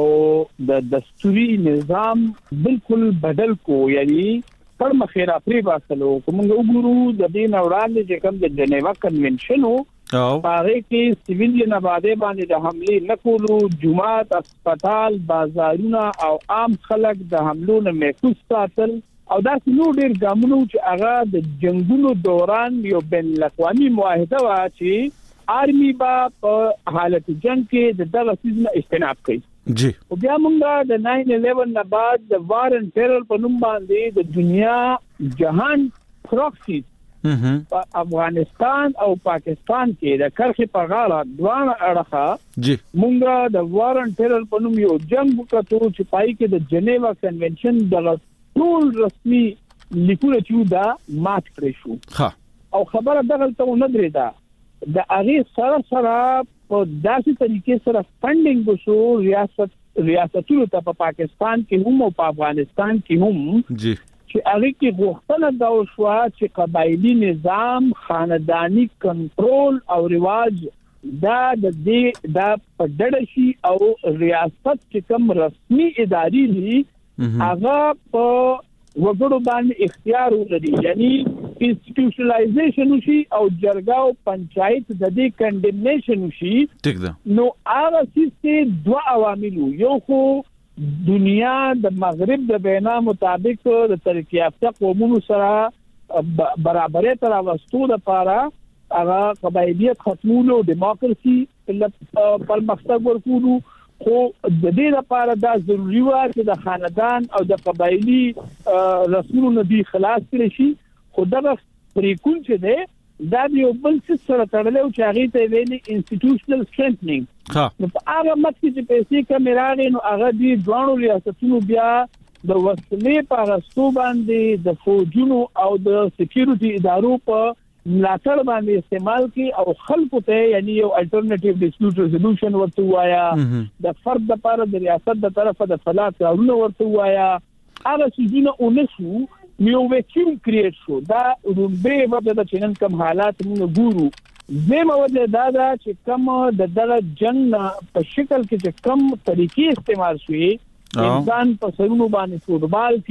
د دستوري نظام بالکل بدل کو یعنی پر مخیره پری باسلو کومه وګورو د دین اوران چې کوم د جنیوا کنونشن او هغه کې سیویلین آبادی باندې د حمله نکولو جمعات هسپتال بازارونه او عام خلک د حملو نه محفوظ ساتل او دا نو ډیر ګامونو چې هغه د جنگونو دوران یو بین الاقوامي معاهده وا چې آرمي با په حالت جنگ کې د دغه سیزن اجتناب کوي جی او بیا موږ د ناین الیون نه بعد د وار ان ټیرر په نوم باندې د دنیا جهان پروکسی په افغانستان او پاکستان کې د کرخې په غاړه دوه اړخه جی موږ د وار ان ټیرر په نوم یو جنگ وکړو چې پای کې د جنیوا کنونشن د ټول رسمي لیکونه چې دا مات کړی شو ها او خبره دغه ته نه درې ده د هغه سره سره په داسې طریقې سره فندینګ وشو ریاست ریاستونو ته په پاکستان کې هم او په افغانستان کې هم جی چې هغه کې غوښتنه دا وشو چې قبایلی نظام خاندانی کنټرول او رواج دا د دې دا په ډډه شي او ریاست چې کوم رسمي اداري دي هغه په وګړو باندې اختیار ولري یعنی انسټیټیوشنلایزیشن شي او جرګه او پنچایت د دې کنډمنیشن شي ټیک ده نو هغه چې دوه عوامل یو خو دنیا د مغرب د بینا مطابق د ترقی یافته قومونو سره برابرۍ تر واستو د پاره هغه قبایلیت ختمولو دیموکراسي پر مقصد ورکولو خو د دې لپاره دا ضروری و چې د خاندان او د قبایلی رسمونو دی خلاص کړي شي خو دا پریکون چې ده دا یو بل څه سره تړلو چې هغه ته ویلي انسټیټیوشنل سټرنګنګ ها نو په هغه مکه چې پیسې کمراغې نو هغه دی دوه ریاستونو بیا د وسلې په غستو باندې د فوجونو او د سکیورټي ادارو په ملاتړ باندې استعمال کی او خلکو ته یعنی یو الټرنیټیو ډیسپیوټ ریزولوشن ورته وایا د فرد لپاره د ریاست د طرفه د فلاح کارونه ورته وایا هغه چې نه اونسو یو وکیوم کریټ شو دا رومبه وبد د چنن کم حالات موږ ګورو زموږ وجه دا دا چې کم د دغه جنگ په شکل کې چې کم طریقې استعمال شوي انسان په سرونو باندې فوټبال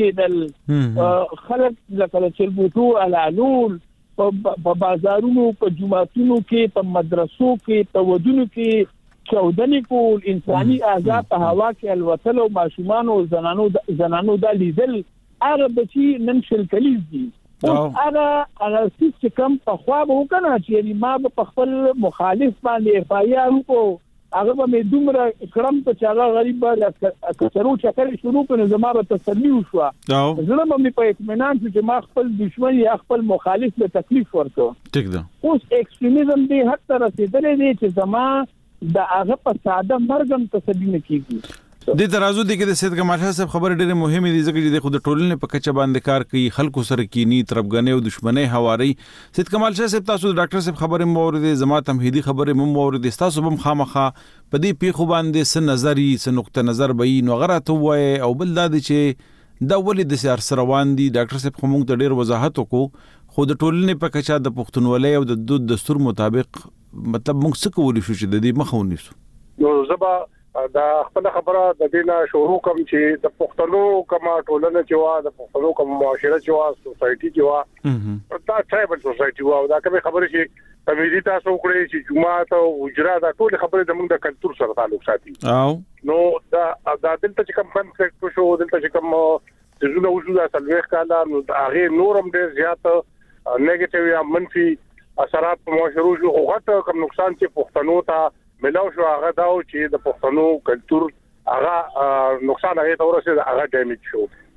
کېدل خلک لکه چلبوتو علالول په بازارونو په جمعاتونو کې په مدرسو کې په ودونو کې چودنې کول انساني اعضاء په هوا کې الوتل او ماشومان او زنانو زنانو د لیدل هغه بچي نن شل کلیز دي هغه هغه چې کوم په خوا به وکنه چې ما په خپل مخالف باندې اف آی آر وکړو هغه به مې دومره کرم په چاغه غریب به کچرو چکر شروع کړي زماره تسلی وشو زړه مې په اطمینان چې ما خپل دشمن یا خپل مخالف له تکلیف ورکړ ټیک ده اوس ایکستریمیزم دی حتی تر رسیدلې دی چې زما د هغه په ساده مرګم تسلی نه کیږي د ترازو د کې د سید کمال شاه صاحب خبره ډیره مهمه دي ځکه چې د خود ټولنې په کچه باندې کار کوي خلکو سره کینی تربګنې او دښمنۍ حواري سید کمال شاه صاحب تاسو د ډاکټر صاحب خبره مورید زما تمهیدی خبره مورید تاسو هم خامخه په دې پیخو باندې س نظری س نقطه نظر به نو غره وای او بل د چې دا ولې د سیار روان دي ډاکټر صاحب خو موږ ته ډیر وضاحت وکړو خو د ټولنې په کچه د پښتونولۍ او د دود دستور مطابق مطلب موږ څه کولی شو چې د دې مخه ونیسو نو زبا دا خپل خبره د دینه شروع کوم چې د پښتنو کما ټولنه چې وا د پښتنو کوم معاشره چې وا سوسايټي چې وا دا ټرایبل سوسايټي وا دا کوم خبره چې تمیزی تاسو کړی چې جمعه او اجرا دا ټول خبره د موږ د کلچر سره تعلق ساتي او نو دا دا دلته چې کوم کنفلیکټ شو دلته چې کوم د زونه وجود اصلويخ کاله نو هغه نورم ډیر زیات نیگیټیو یا منفي اثرات په معاشرو جو هغه کوم نقصان چې پښتنو ته ملاو شو هغه داو چې د پښتنو کلچر هغه نقصان هغه تورسه هغه ډیمیج شو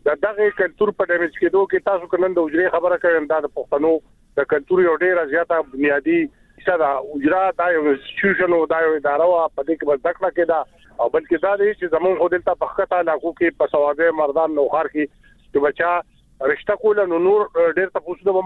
دا دغه کلچر په ډیمیج کېدو کې تاسو کنن د اجرې خبره کوي دا د پښتنو د کلچر یو ډیر زیاته بنیادی څه دا اجرا دا یو انسټیټیوشن او دا یو اداره وا په دې کې بس دکړه کې دا او بلکې دا دی چې زمون خو دلته په خطا علاقو کې په سواده مردان نوخار کې چې بچا رشتہ کول نو نور ډیر تاسو د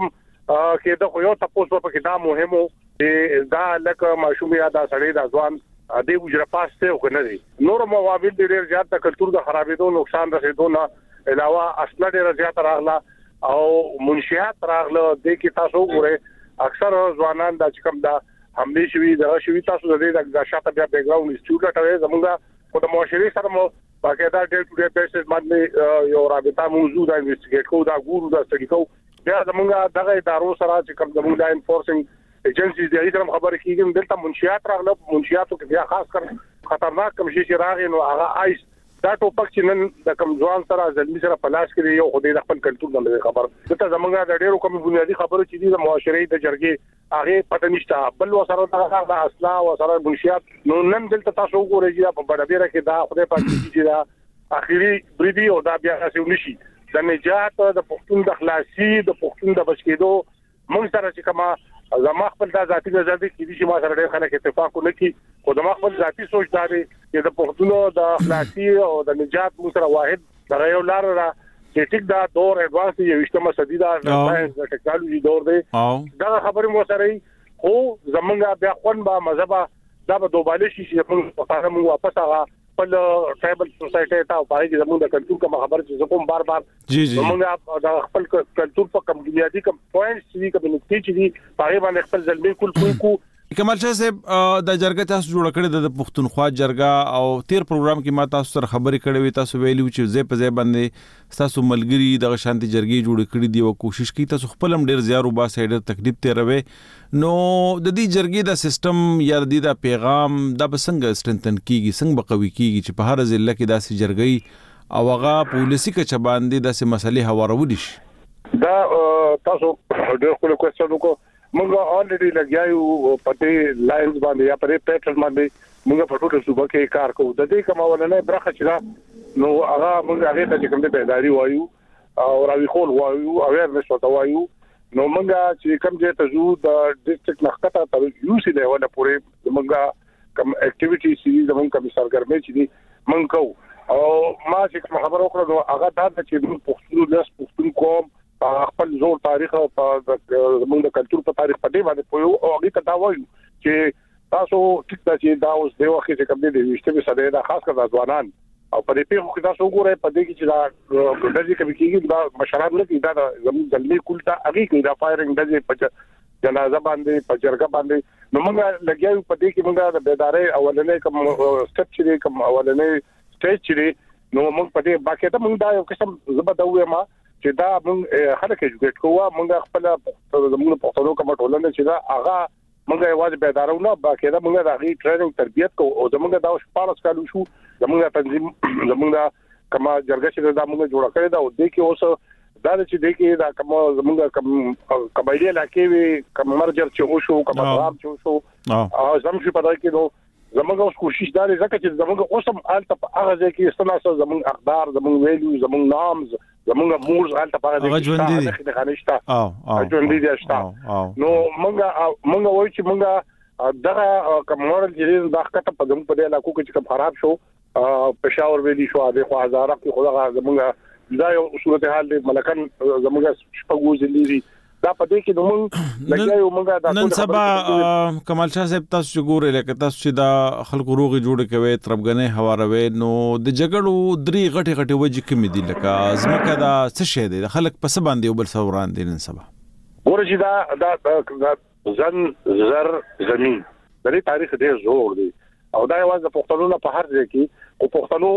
کې دا خو یو تاسو په کې دا مهمو چې دا لکه ماشومیا دا سړی دا ځوان د اجرا پاسته او کنه دي نور موابل ډیر زیات د کلچر د خرابېدو نقصان رسیدو نه علاوه اصل ډیر زیات راغله او منشيات راغله د کې تاسو ګوره اکثر ځوانان د چکم دا حمله شوی د شوی تاسو د دې د شاته بیا بیک گراوند انسټیټیوټ ته زموږه په د معاشري سره مو باقاعده ډېر ټو ډېر بیسس باندې یو رابطه موضوع دا انویسټیګیټ کو دا ګورو دا سټډي کو بیا زموږه دغه ادارو سره چې کوم زموږ د انفورسینګ ایجنسیز د ایترم خبرې کیږي دلته منشيات راغله منشياتو کې بیا خاص کر خطرناک کوم شي چې راغی نو هغه آیس دا ټوپک چې نن د کوم ځوان سره ځلمی سره پلاس کړي یو خدای د خپل کلچر باندې خبر دته زمونږه د ډیرو کوم بنیادی خبرو چې دي د معاشري د جرګې هغه پته نشته بل وسره د اصلا وسره منشيات نو نن دلته تاسو وګورئ چې په بډابیره کې دا خدای پاک چې دا اخیری بریدي او دا بیا څه ونشي د نجات د پښتون د خلاصي د پښتون د بچکیدو موږ سره چې کما زما خپل د ذاتی نظر دي چې ما سره ډېر خلک اتفاق ونکړي خو زما خپل ذاتی سوچ دا دی چې د پښتونو د خلاصي او د نجات موږ سره واحد د یو لار را چې ټیک دا دور ایڈوانس دی یوشتمه صدی دا د ساينس د ټیکنالوژي دور دی دا خبرې مو سره خو زمونږه بیا خون با مذهب دا به دوباله شي چې موږ په هغه موږ واپس هغه خپل ټرایبل سوسایټي ته او پاره کې زموږ د کلچر کوم خبر چې کوم بار بار جی جی موږ د خپل کلچر په کوم بنیادی کوم پوینټس چې کوم نقطې چې دي پاره باندې خپل ځلمي کول کو کمال شاه صاحب د جرګه تاسو جوړ کړی د پښتونخوا جرګه او تیر پروګرام کې ما تاسو سره خبرې کړې وي تاسو ویلو چې زه په ځای باندې تاسو ملګری د شانتي جرګې جوړ کړی دی او کوشش کوي تاسو خپل هم ډیر زیارو با سایډر تکلیف تیروي نو د دې جرګې د سیستم یا د دې پیغام د بسنګ ستنتن کیږي څنګه بقوي کیږي چې په هر ضلع کې داسې جرګې او هغه پولیسي کچ باندې داسې مسلې هوارول شي دا تاسو ډېر خپل کوېسچن وکړو موږ اولریډي لګیاو په دې لاینز باندې یا په دې پیټرن باندې موږ په ټوټه صوبه کې کار کوو د دې کومه ولنه برخه چې نو هغه موږ هغه ته کوم د بیداری وایو او راوي خول وایو اویرنس وته وایو نو موږ چې کوم ځای ته زو د ډیسټریکټ نخته تر یو سي لیول پورې موږ کوم اکټیویټي سي زموږ کوم سرګرمي چې دي موږ کوو او ما چې خبر وکړو نو هغه دا چې موږ پښتون لاس پښتون کوم خپل زور تاریخ او زموږ د کلچر په تاریخ په دې باندې پوهو او هغه ته دا وایو چې تاسو ټیک دا چې دا اوس دی وخت چې کوم دي د وشته په سره دا خاص کر ځوانان او په دې په خو کې تاسو وګورئ په دې کې چې دا ګډه کوي کېږي دا مشران نه دي دا زموږ ځلمي کولتا هغه کې دا فایرینګ د جنازه باندې په جرګه باندې نو موږ لګیاو په دې کې موږ د بیدارۍ اولنې کوم سټپ چې کوم اولنې سټیج چې نو موږ په دې باقي ته موږ دا یو قسم زبردوي ما چې دا موږ خلک ایجوکیټ کوو موږ خپل زموږ پښتنو کوم ټولنه چې دا هغه موږ یوازې بیدارونه باقي دا موږ د هغه ټریننګ تربیت کوو او زموږ دا شپارس کالو شو زموږ تنظیم زموږ کما جرګه چې دا موږ جوړ کړی دا او د کې اوس دا چې د کې دا کوم زموږ کوم قبایلی علاقې وي کوم مرجر چې وشو کوم غرام چې وشو او زموږ په پدای کې نو زموږ اوس کوشش دا لري چې زموږ اوسم حالت په هغه ځای کې استناسه زموږ اقدار زموږ ویلیو زموږ نامز زموږ مورز حالت په هغه ځای کې د خانشتا او او ژوند دي شتا نو موږ موږ وایو چې موږ دغه کومورل چې د حقیقت په دغه په علاقو کې چې خراب شو پېښور ویلی شو د خو هزاره کې خدای زموږ دا یو صورتحال دی ملکن زموږ شپږو ځلې دا پدې کې نوم لګیاو موږ دا نن سبا کمال شاه صاحب تاسو ګورئ لکه تاسو چې دا خلکو روغي جوړ کوي تربګنې هواروي نو د جګړو درې غټي غټي وجې کمی دي لکه زمکه دا څه شي دي خلک پس باندې وبل سوران دي نن سبا ګورئ دا دا ځن زر زمين د دې تاریخ ډېر زوړ دی او دا یوازې پښتنو په هر ځای کې او پښتنو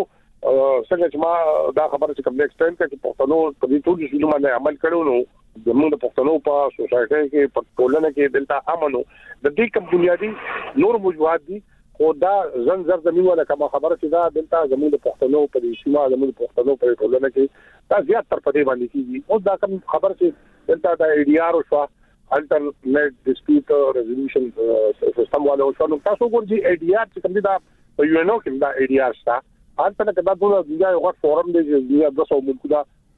څنګه چې ما دا خبره چې کوم ایکسټند کې پښتنو په دې ټول څه باندې عمل کړو نو زموږ د پښتنو په سوسایټي کې په ټولنه کې دلته امنو د دې کوم بنیادی نور موجودات دي خو دا ځن زر زمين ولا کوم خبره چې دا دلته زموږ د پښتنو په دې سیمه زموږ د پښتنو په ټولنه کې دا زیات تر پدې باندې کیږي او دا کوم خبره چې دلته د ای ډي آر او شو الټرنیټ ډیسپیوټ ریزولوشن سیستم والا او شنو تاسو ګورئ ای ډي آر چې کوم دا په یو نو کې دا ای ډي آر شته البته دا ټول د یو غټ فورم دی چې د دوه سوه ملکو دا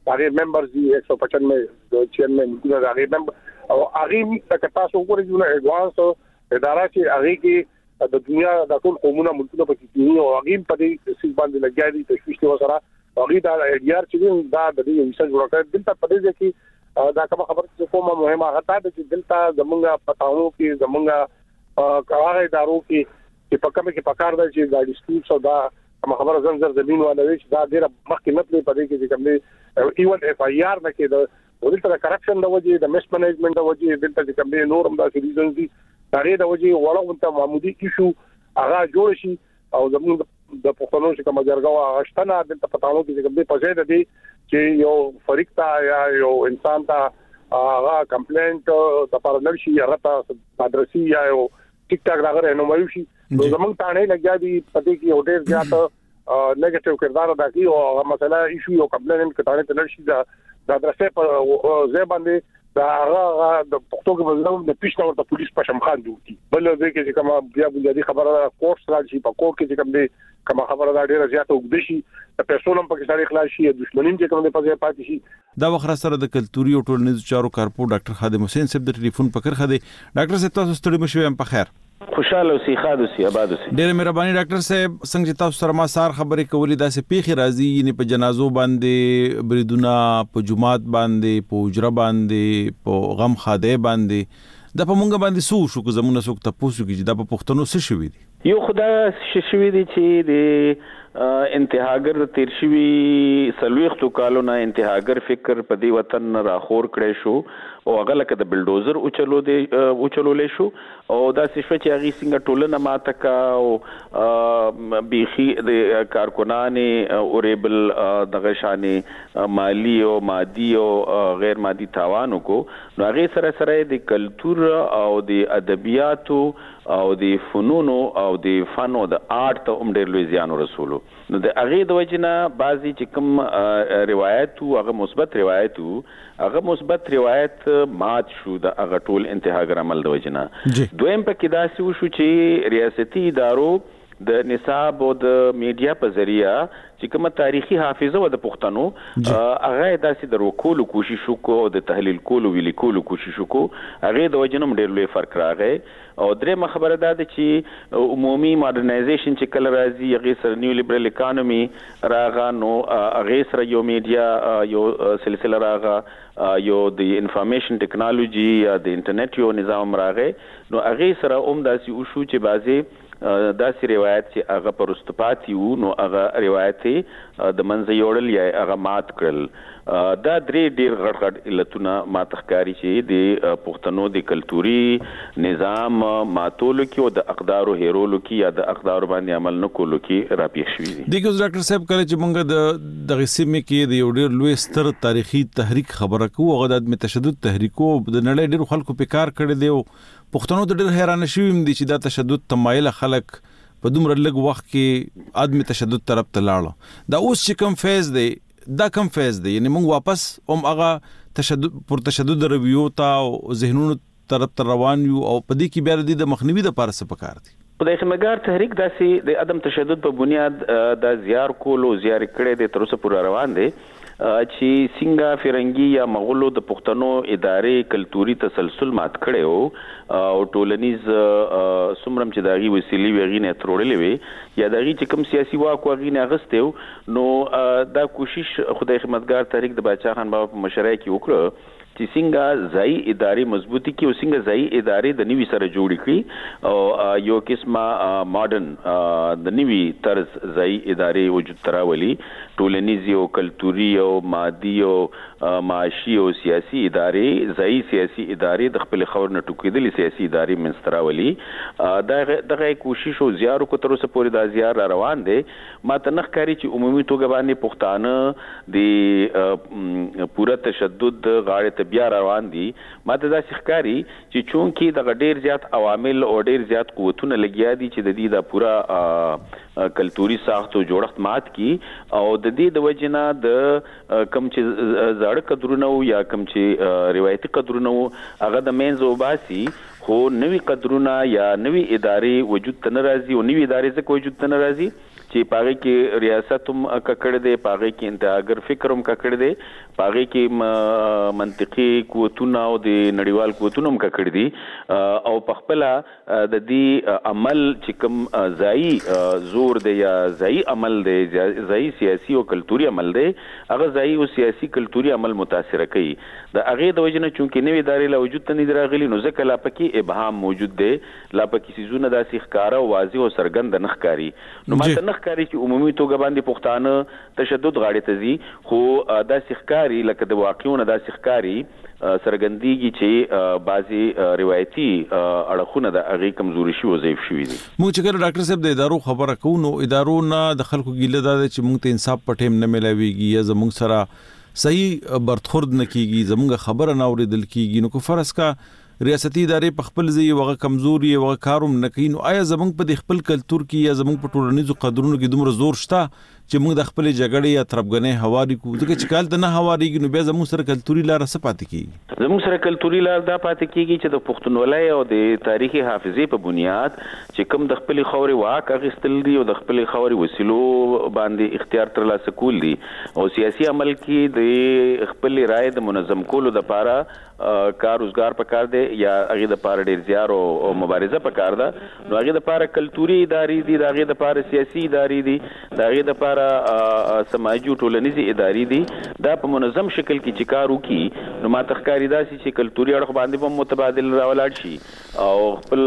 هغه ممبرز دي ایک سو پچانوے د چیرمن د هغه ممبر او هغه تک تاسو وګورئ چې ایڈوانس اداره چې هغه کې د دنیا د ټول قومونو ملکونو په کې دي او هغه په دې سیس باندې لګیا دي تشویش ته وسره هغه دا ایډیار چې دا د دې ریسرچ ورکړ دلته په دې کې دا کومه خبره چې کومه مهمه غته ده چې دلته زمونږ پتاونو کې زمونږ کاري ادارو کې چې په کومه کې پکار ده چې دا ډیسپیوټ او دا کومه خبره زنجر زمين والا وي چې دا ډیره مخکې نه پلی پدې کې چې کومه ایون اف آی آر نه کې د دلته کرپشن د وجې د مس منیجمنت د وجې دلته چې کومه نورم دا ریزنز دي تارې د وجې وړاندې معمودي کیشو هغه جوړ شي او زموږ د پښتنو چې کوم جرګه غشتنه د پټانو کې کوم په ځای د دې چې یو فریق تا یا یو انسان تا هغه کمپلینټ د پارلمان شي هغه ته ادرسي یا یو ټیک ټاک راغره نو مایو شي نو زموږ تانه لګیا دي پدې کې یو ډېر زیات نیگیټیو کردار ادا کوي او هغه مسله ایشو یو کمپلینټ کټانه ته نشي دا د ادرسه په ځای باندې دا هغه د پښتو کې مزلم د پیښنه ورته پولیس په شمخان جوړي بل دې کې چې کومه بیا بنیادی خبره کورس راځي په کوټ کې چې کوم دې کومه خبره دا ډیره زیاته وګد شي د پیسونم پاکستاني خلاص شي دښمنین چې کوم دې په ځای پاتې شي دا وخت سره د کلتوري او ټولنیزو چارو کارپو ډاکټر خادم حسین صاحب د ټلیفون پکړ خدي ډاکټر صاحب تاسو ستړي مشوي هم په خیر خوشاله اوسئ خاد اوسئ آباد اوسئ ډېر مهرباني ډاکټر صاحب څنګه تاسو سره ما سار خبرې کولې دا سه پیخي راځي یعنی په جنازو باندې بریدونه په جمعات باندې په اجره باندې په غم خاده باندې د په مونږ باندې سو شو کو زمونه سو ته پوسو کې د په پښتنو څه شوی دي یو خدای شوی دي چې د انتهاګر تیر شوی سلويختو کالو نه انتهاګر فکر په دی وطن راخور کړی شو او هغه لکه د بلډوزر او چلو دی او چلولې شو او دا څه چې هغه څنګه ټولنه ماته کا او بيخي د کارکونانه اورېبل دغه شانې مالی او مادي او غیر مادي تاوانو کو نو هغه سره سره د کلچر او د ادبیاتو او د فنونو او د فن او د آرت ته هم ډېر لوی زیان ورسولو نو د هغه د وجنه بعضی چې کوم روایت او هغه مثبت روایت او هغه مثبت روایت مات شو د هغه ټول انتهاګر عمل د وجنه دویم په کې داسې وشو چې ریاستي ادارو د نصاب او د میډیا په ذریعہ چې کومه تاریخي حافظه و د پښتنو هغه داسې د روکولو کوشش وکړو د تحلیل کولو ویل کولو کوشش وکړو هغه د وجنم ډېر لوی فرق راغی او درې خبره ده چې عمومي ماډرنایزیشن چې کله راځي هغه سره نیو لیبرل اکانومي راغا نو هغه سره یو میډیا یو سلسله راغا یو د انفارمیشن ټیکنالوژي یا د انټرنیټ یو نظام راغی نو هغه سره هم داسې وشو چې بعضی داسې روایت چې هغه پرستپاتی وو نو هغه روایت د منځ یوړل یا هغه مات کړل دا درې ډېر غټ غټ علتونه ماته ښکاري چې د پښتنو د کلتوري نظام ماتولو کې او د اقدارو هیرولو کې یا د اقدارو باندې عمل نه کولو کې راپېښ شوي دي دغه ډاکټر صاحب کله چې موږ د دغه سیمې کې د یو ډېر لوی ستر تاریخي تحریک خبره کوو هغه د تشدد تحریکو د نړۍ ډېر خلکو په کار کړی دی پښتنو ته ډېر حیران شوم دي چې دا تشدد تمایل خلک په دومره لږ وخت کې عدم تشدد طرف ته لاړ دا اوس چې کوم فیز دی دا کوم فیز دی یعنی موږ واپس هم هغه تشدد پر تشدد رویو ته او ذهنونو طرف ته روان یو او په دې کې بیا د مخنیوي د پاره څه پکار دي خدای خمګار تحریک داسې د عدم تشدد په بنیاد د زیار کولو زیار کړي د تر اوسه پورا روان دي چې څنګه فرنګي یا مغولو د پښتنو ادارې کلتوري تسلسل مات کړي او ټولنیز سمرم چې داغي وسیلې وغینه ترولې وي یا داغي چې کوم سیاسي واک وغینه غستیو نو دا کوشش خدای خدمتګار تحریک د باچا خان بابا په مشرۍ کې وکړه چې څنګه ځای ادارې مضبوطی کې او څنګه ځای ادارې د نیوي سره جوړ کړي او یو قسمه ماډرن د نیوي طرز ځای ادارې وجود تراولي ټولنیزي او کلتوري او مادي او معاشي او سیاسي ادارې ځای سیاسي ادارې د خپل خبر نه ټوکېدلې سیاسي ادارې منستراولي دا دغه کوشش او زیارو کو تر اوسه پورې دا زیار روان دي ماته نه ښکاري چې عمومي توګه باندې پښتانه د پوره تشدد غاړه بیا روان دي ماته دا ښکاری چې چونکی د ډېر زیات عوامل او ډېر زیات قوتونه لګیا دي چې د دې د پورا کلتوري ساخت او جوړښت مات کی او د دې د وجنه د کم چې زړه قدرونه یا کم چې روایتي قدرونه هغه د مینز او باسي خو نوی قدرونه یا نوی ادارې وجود ته ناراضي او نوی ادارې څخه وجود ته ناراضي چې پاره کې ریاست هم ککړ دی، پاره کې انتهاګر فکر هم ککړ دی، پاره کې منطقي قوتونه او د نړیوال قوتونه هم ککړ دي او په خپل د دې عمل چې کوم ځای زور دی یا ځای عمل دی، ځای سیاسي او کلتوري عمل دی، هغه ځای او سیاسي کلتوري عمل متاثر کوي. د هغه د وجنه چونکې نوې ادارې لا وجود ته نه راغلي نو ځکه لا پکې ابهام موجود دی، لا پکې سيزونه داسې ښکارا او واضح او څرګند نه ښکاري. نو ماته نه ښکاري چې عمومي توګه باندې پښتانه تشدد غاړې ته ځي، خو داسې ښکاري لکه د واقعونو داسې ښکاري سرګندېږي چې بعضي روایتي اړخونه د هغې کمزوري شي او ضعیف شوي دي. موږ چې کله ډاکټر صاحب د ادارو خبره کوو نو ادارو نه د خلکو ګیله دا ده چې موږ ته انصاف په ټیم نه ملاویږي یا زموږ سره صحیح برخورد نه کیږي، زموږ خبره نه اورېدل کیږي. نو کو فرض کا ریاستي ادارې په خپل ځای وغه کمزوري وغه کاروم نه کوي، نو آیا زموږ په خپل کلچر کې یا زموږ په ټولنیزو قدرونو کې دومره زور شته چې موږ د خپل جګړې یا تربګنې هواري کو؟ ځکه چې کال ته نه هواريږي نو بیا زموږ سره کلتوري لار څه پاتې کیږي؟ زموږ سره کلتوري لار دا پاتې کیږي چې د پښتونولۍ او د تاریخي حافظې په بنیاد چې کوم د خپل خاوري واک اخیستل دي او د خپل خاوري وسیلو باندې اختیار ترلاسه کول دي او سیاسي عمل کې د خپل رائے د منظم کولو لپاره کار روزګار پکار دی یا هغه د پاره ډیر زیار او مبارزه پکار ده. نو هغه د پاره کلتوري ادارې دي، هغه د پاره سیاسي ادارې دي، هغه د پاره سماجی ټولنیزي ادارې دي، دا په منظم شکل کې چې کار وکړي نو ما تخکاری دا چې کلتوري اړخ باندې هم متبادل راولاړ شي او خپل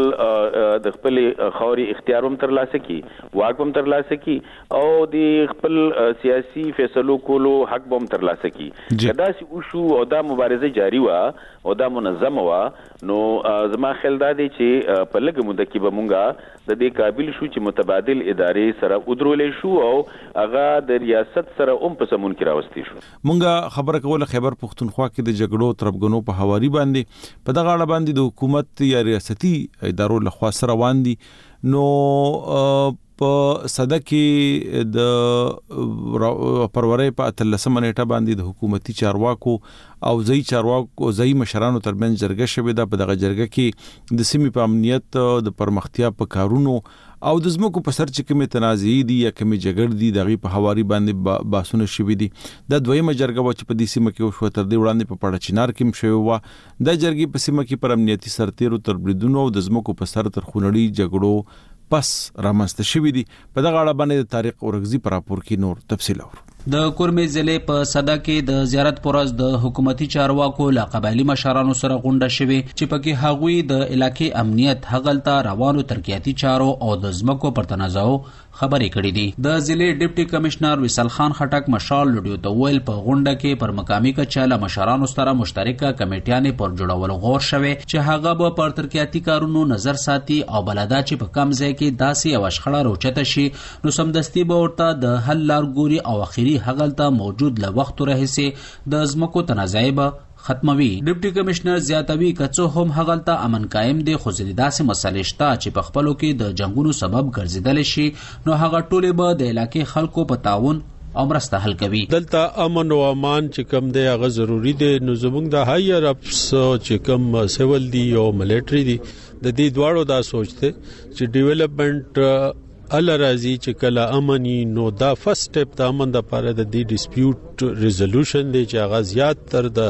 د خپل خوري اختیار هم ترلاسه کړي، واک هم ترلاسه کړي او د خپل سیاسي فیصلو کولو حق هم ترلاسه کړي. دا چې وشو او دا مبارزه جاری و او دا منظم و نو زما خیال دا دی چې په لږه موده کې به مونږه د دې قابل شو چې متبادل ادارې سره ودرولې شو او هغه د ریاست سره هم په سمون کې راوستي شو. مونږه خبره کوله خیبر پښتونخوا کې د جګړو تربګنو په حواري باندې په دغه اړه باندې د حکومت یا ریاستي ادارو لخوا سره روان دي. نو په صده کې د پرورې په اتلسمه نیټه باندې د حکومتي چارواکو او ځای چارواکو ځای مشرانو ترمنځ جرګه شوې ده. په دغه جرګه کې د سیمې په امنیت د پرمختیا په کارونو او د زموږ په سر چې کومه تنازعي دي یا کومه جګړه دي دغه په حواري باندې باسونه شوې دي. د دویمه جرګه و چې په دې سیمه کې شو تر دې وړاندې په پړه چینار کې مشوي و د جرګې په سیمه کې پر امنیتي سرتیرو تربریدونو او د زموږ په سر تر خونړي جګړو پس رامنځته شوې دي. په دغه اړه باندې د تاریخ اورغزي پر راپور کې نور تفصیل اورو. د کورمې ضلع په صدا کې د زیارت پرز د حکومتي چارواکو له قبایلی مشرانو سره غونډه شوې چې پکې هغوی د علاقې امنیت هغلته روانو ترقیاتي چارو او د ځمکو پر تنازعو خبرې کړې دي. د ضلع ډیپټي کمشنر وصال خان خټک مشال لډیو ته ویل په غونډه کې پر مقامي کچه له مشرانو سره مشترکه کمیټیانې پر جوړولو غور شوې چې هغه به پر ترقیاتي کارونو نظر ساتي او بلدا چې په کم ځای کې داسې او شخړه روچته شي نو سمدستي به ورته د حل لار ګوري او اخیری هغلته موجود له وخت راهیسې د ځمکو تنازع به ختموي. ډیپټي کمشنر زیاتوي کڅو هم هغلته امن قائم دي خو ځلې داسې مسلې شته چې په خپلو کې د جنگونو سبب ګرځیدل شي نو هغه ټولې به د علاقې خلکو په تعاون او مرسته حل کوي. دلته امن او امان چې کوم دی هغه ضروری دی. نو زموږ د هایر اپس چې کوم سیول دی او ملټری دی د دې دواړو دا سوچته چې ډیولپمنٹ ال راځي چې کله امني نو دا فرست سټپ د امن د لپاره د دې ډیسپیوټ ریزولوشن دی چې هغه زیات تر د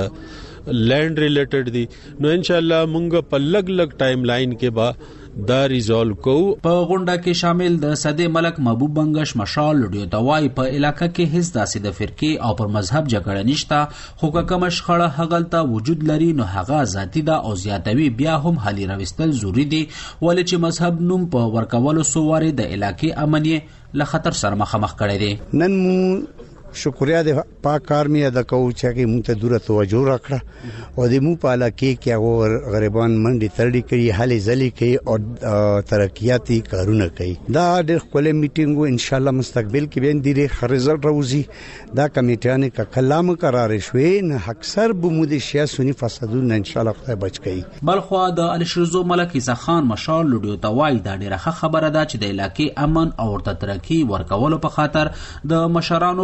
لینډ ریلیټډ دی. نو ان شاء الله مونږ په لګ لګ ټایم لاین کې با دا ریزولو کو. په غونډه کې شامل د صدې ملک محبوب بنگش مشال لډیو توای په علاقې کې هیڅ داسې د فرقې او پر مذهب جګړه نشته خو کوم شخړه هغلته وجود لري نو هغه ذاتی ده او زیاتوي بیا هم حالي راوستل ضروری دي ولې چې مذهب نوم په ورکولو سوواري د علاقې امنیت له خطر سره مخامخ کړي دي. نن مو شکریا د پاک کار می ادا کوو چې موږ ته دوره توجه راکړه او د مو په علاقې کې هغه غریبان منډي ترډي کوي حالې زلي کوي او ترقیاتي کارونه کوي. دا ډېر خپل میټینګ ان شاء الله مستقبل کې به ډېر رزلټ راوځي. دا کمیټیانه کا کلام قرار شوې نه اکثر بمود سیاسي فسادونه ان شاء الله خدای بچ کوي. بلخو د الشرزو ملک عیسی خان مشال لډیو توای دا ډېره خبره ده چې د علاقې امن او ترقی ورکولو په خاطر د مشرانو کمیټه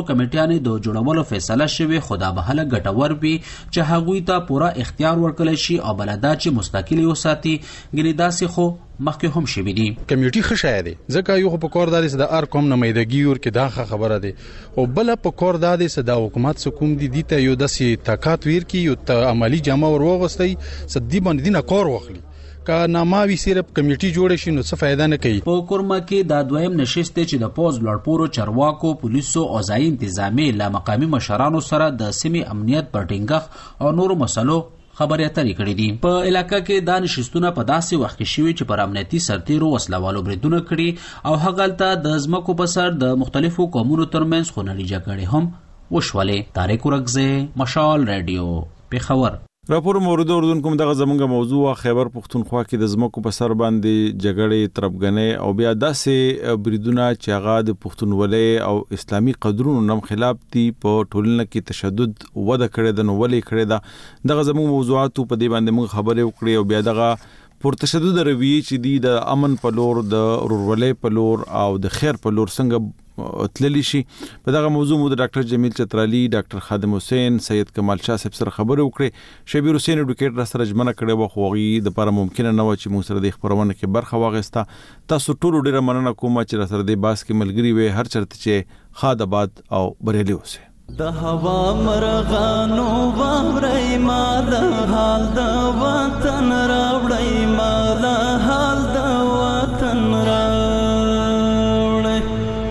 یعنی د جوړولو فیصله شوې، خو دا به هله ګټور وي چې هغوی ته پوره اختیار ورکړی شي او بلدا چې مستقل وساتي. ګنې داسې خو مخکې هم شوي دي. کمیټي ښه شی دی، ځکه یو خو په کار دا دی چې د هر قوم نمایندګي ورکړي، دا ښه خبره دی، او بله په کار دا دی چې د حکومت څه کوم دي دي ته یو داسې طاقت ورکړي، یو عملي جامه ور واغوستی چې دې باندې دې نه کار واخلي. که ناماوي صرف کمیټي جوړ شي نو څه فایده نه کوي. په کورما کې دا دویم نشست دی چې د پوز لوړپوړو چارواکو، پولیسو او ځایي انتظامي له مقامي مشرانو سره د سیمې امنیت پر ټینګښت او نورو مسلو خبرې اترې کړې دي. په علاقه کې دا نشستونه په داسې وخت کې شوي چې پر امنیتي سرتیرو وسلوالو بریدونه کړي او هغلته د ځمکو په سر د مختلفو قومونو ترمنځ خونړۍ جګړې هم وشولې. طارق ورکزی، مشال رادیو، پیښور. راپور مورد اردن کوم دغه زمونږه موضوع خیبر پختونخوا کې د ځمکو په سر باندې جګړې، تربګنې او بیا داسې بریدونه چې هغه د پښتونولۍ او اسلامي قدرونو نم خلاف دي په ټولنه کې تشدد وده کړې ده. نو ولې کړې ده؟ دغه زموږ موضوعاتو په دې باندې موږ خبرې وکړې او بیا دغه پر تشدد رویې چې دي د امن په لور، د ورورولۍ په لور او د خیر په لور څنګه تللی شي. په دغه موضوع مو د ډاکټر جمیل چترالی، ډاکټر خادم حسین، سید کمال شاه صاحب سره خبرې وکړې. شبیر حسین اډوکیټر را سره ژمنه کړې وه، خو هغوی دپاره ممکنه نه وه چې موږ سره د خپرونه کې برخه واخیسته. تاسو ټولو ډېره مننه کوم چې را سره دې بحث کې ملګري وې. هر چېرته چې ښاد آباد او بریالي اوسئ. د هوا مرغانو واورئ مال حال د وطن راوړئ، مال حال د وطن راوړئ.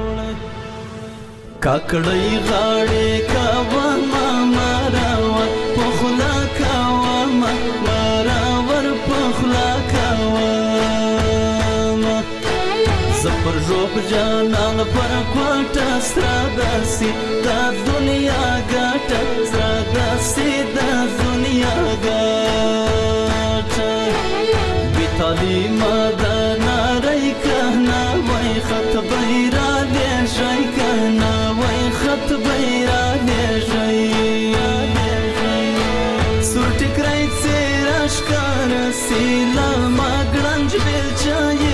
کاکړی غاړې کاوه ماما راوړ پخلا کاوه ماما راوړ پخلا کاوه زپر ژوب جانان پر کوټه سره داسې د دنیا ګټه سره داسې د دنیا ګټه بې تعلیمه د نارۍ کهنه وای خط بیرا لیږئ کهنه وای خط بیرا لیږئ سور ټکری څېره ښکاره سي له ما ګړنج بیلچه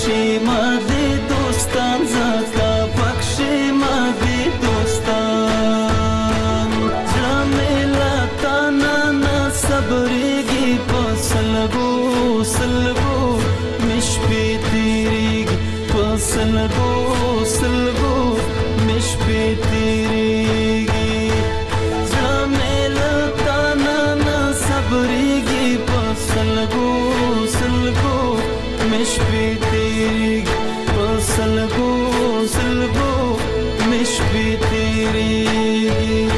بخشي ما دي دوستان زاتا بخشي ما دي دوستان جاملا تانا نا صبريگي پسلگو سلگو مش بيتيريگي پسلگو سلگو مش بيتيريگي جاملا تانا نا صبريگي پسلگو سلگو مش بيتيريگي پسلگو سلگو مش بيتيريگي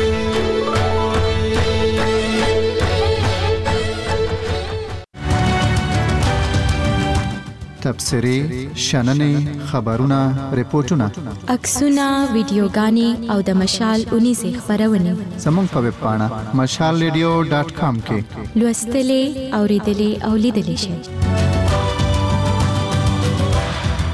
تبصرې شننې خبرونه ریپورتونه عکسونه ویډیوګانې او د مشال اونې زی خبرونه زموږ په ویب پاڼه مشال ریډیو ډاټ کام کې لوستلې اوریدلې او لیدلې شئ.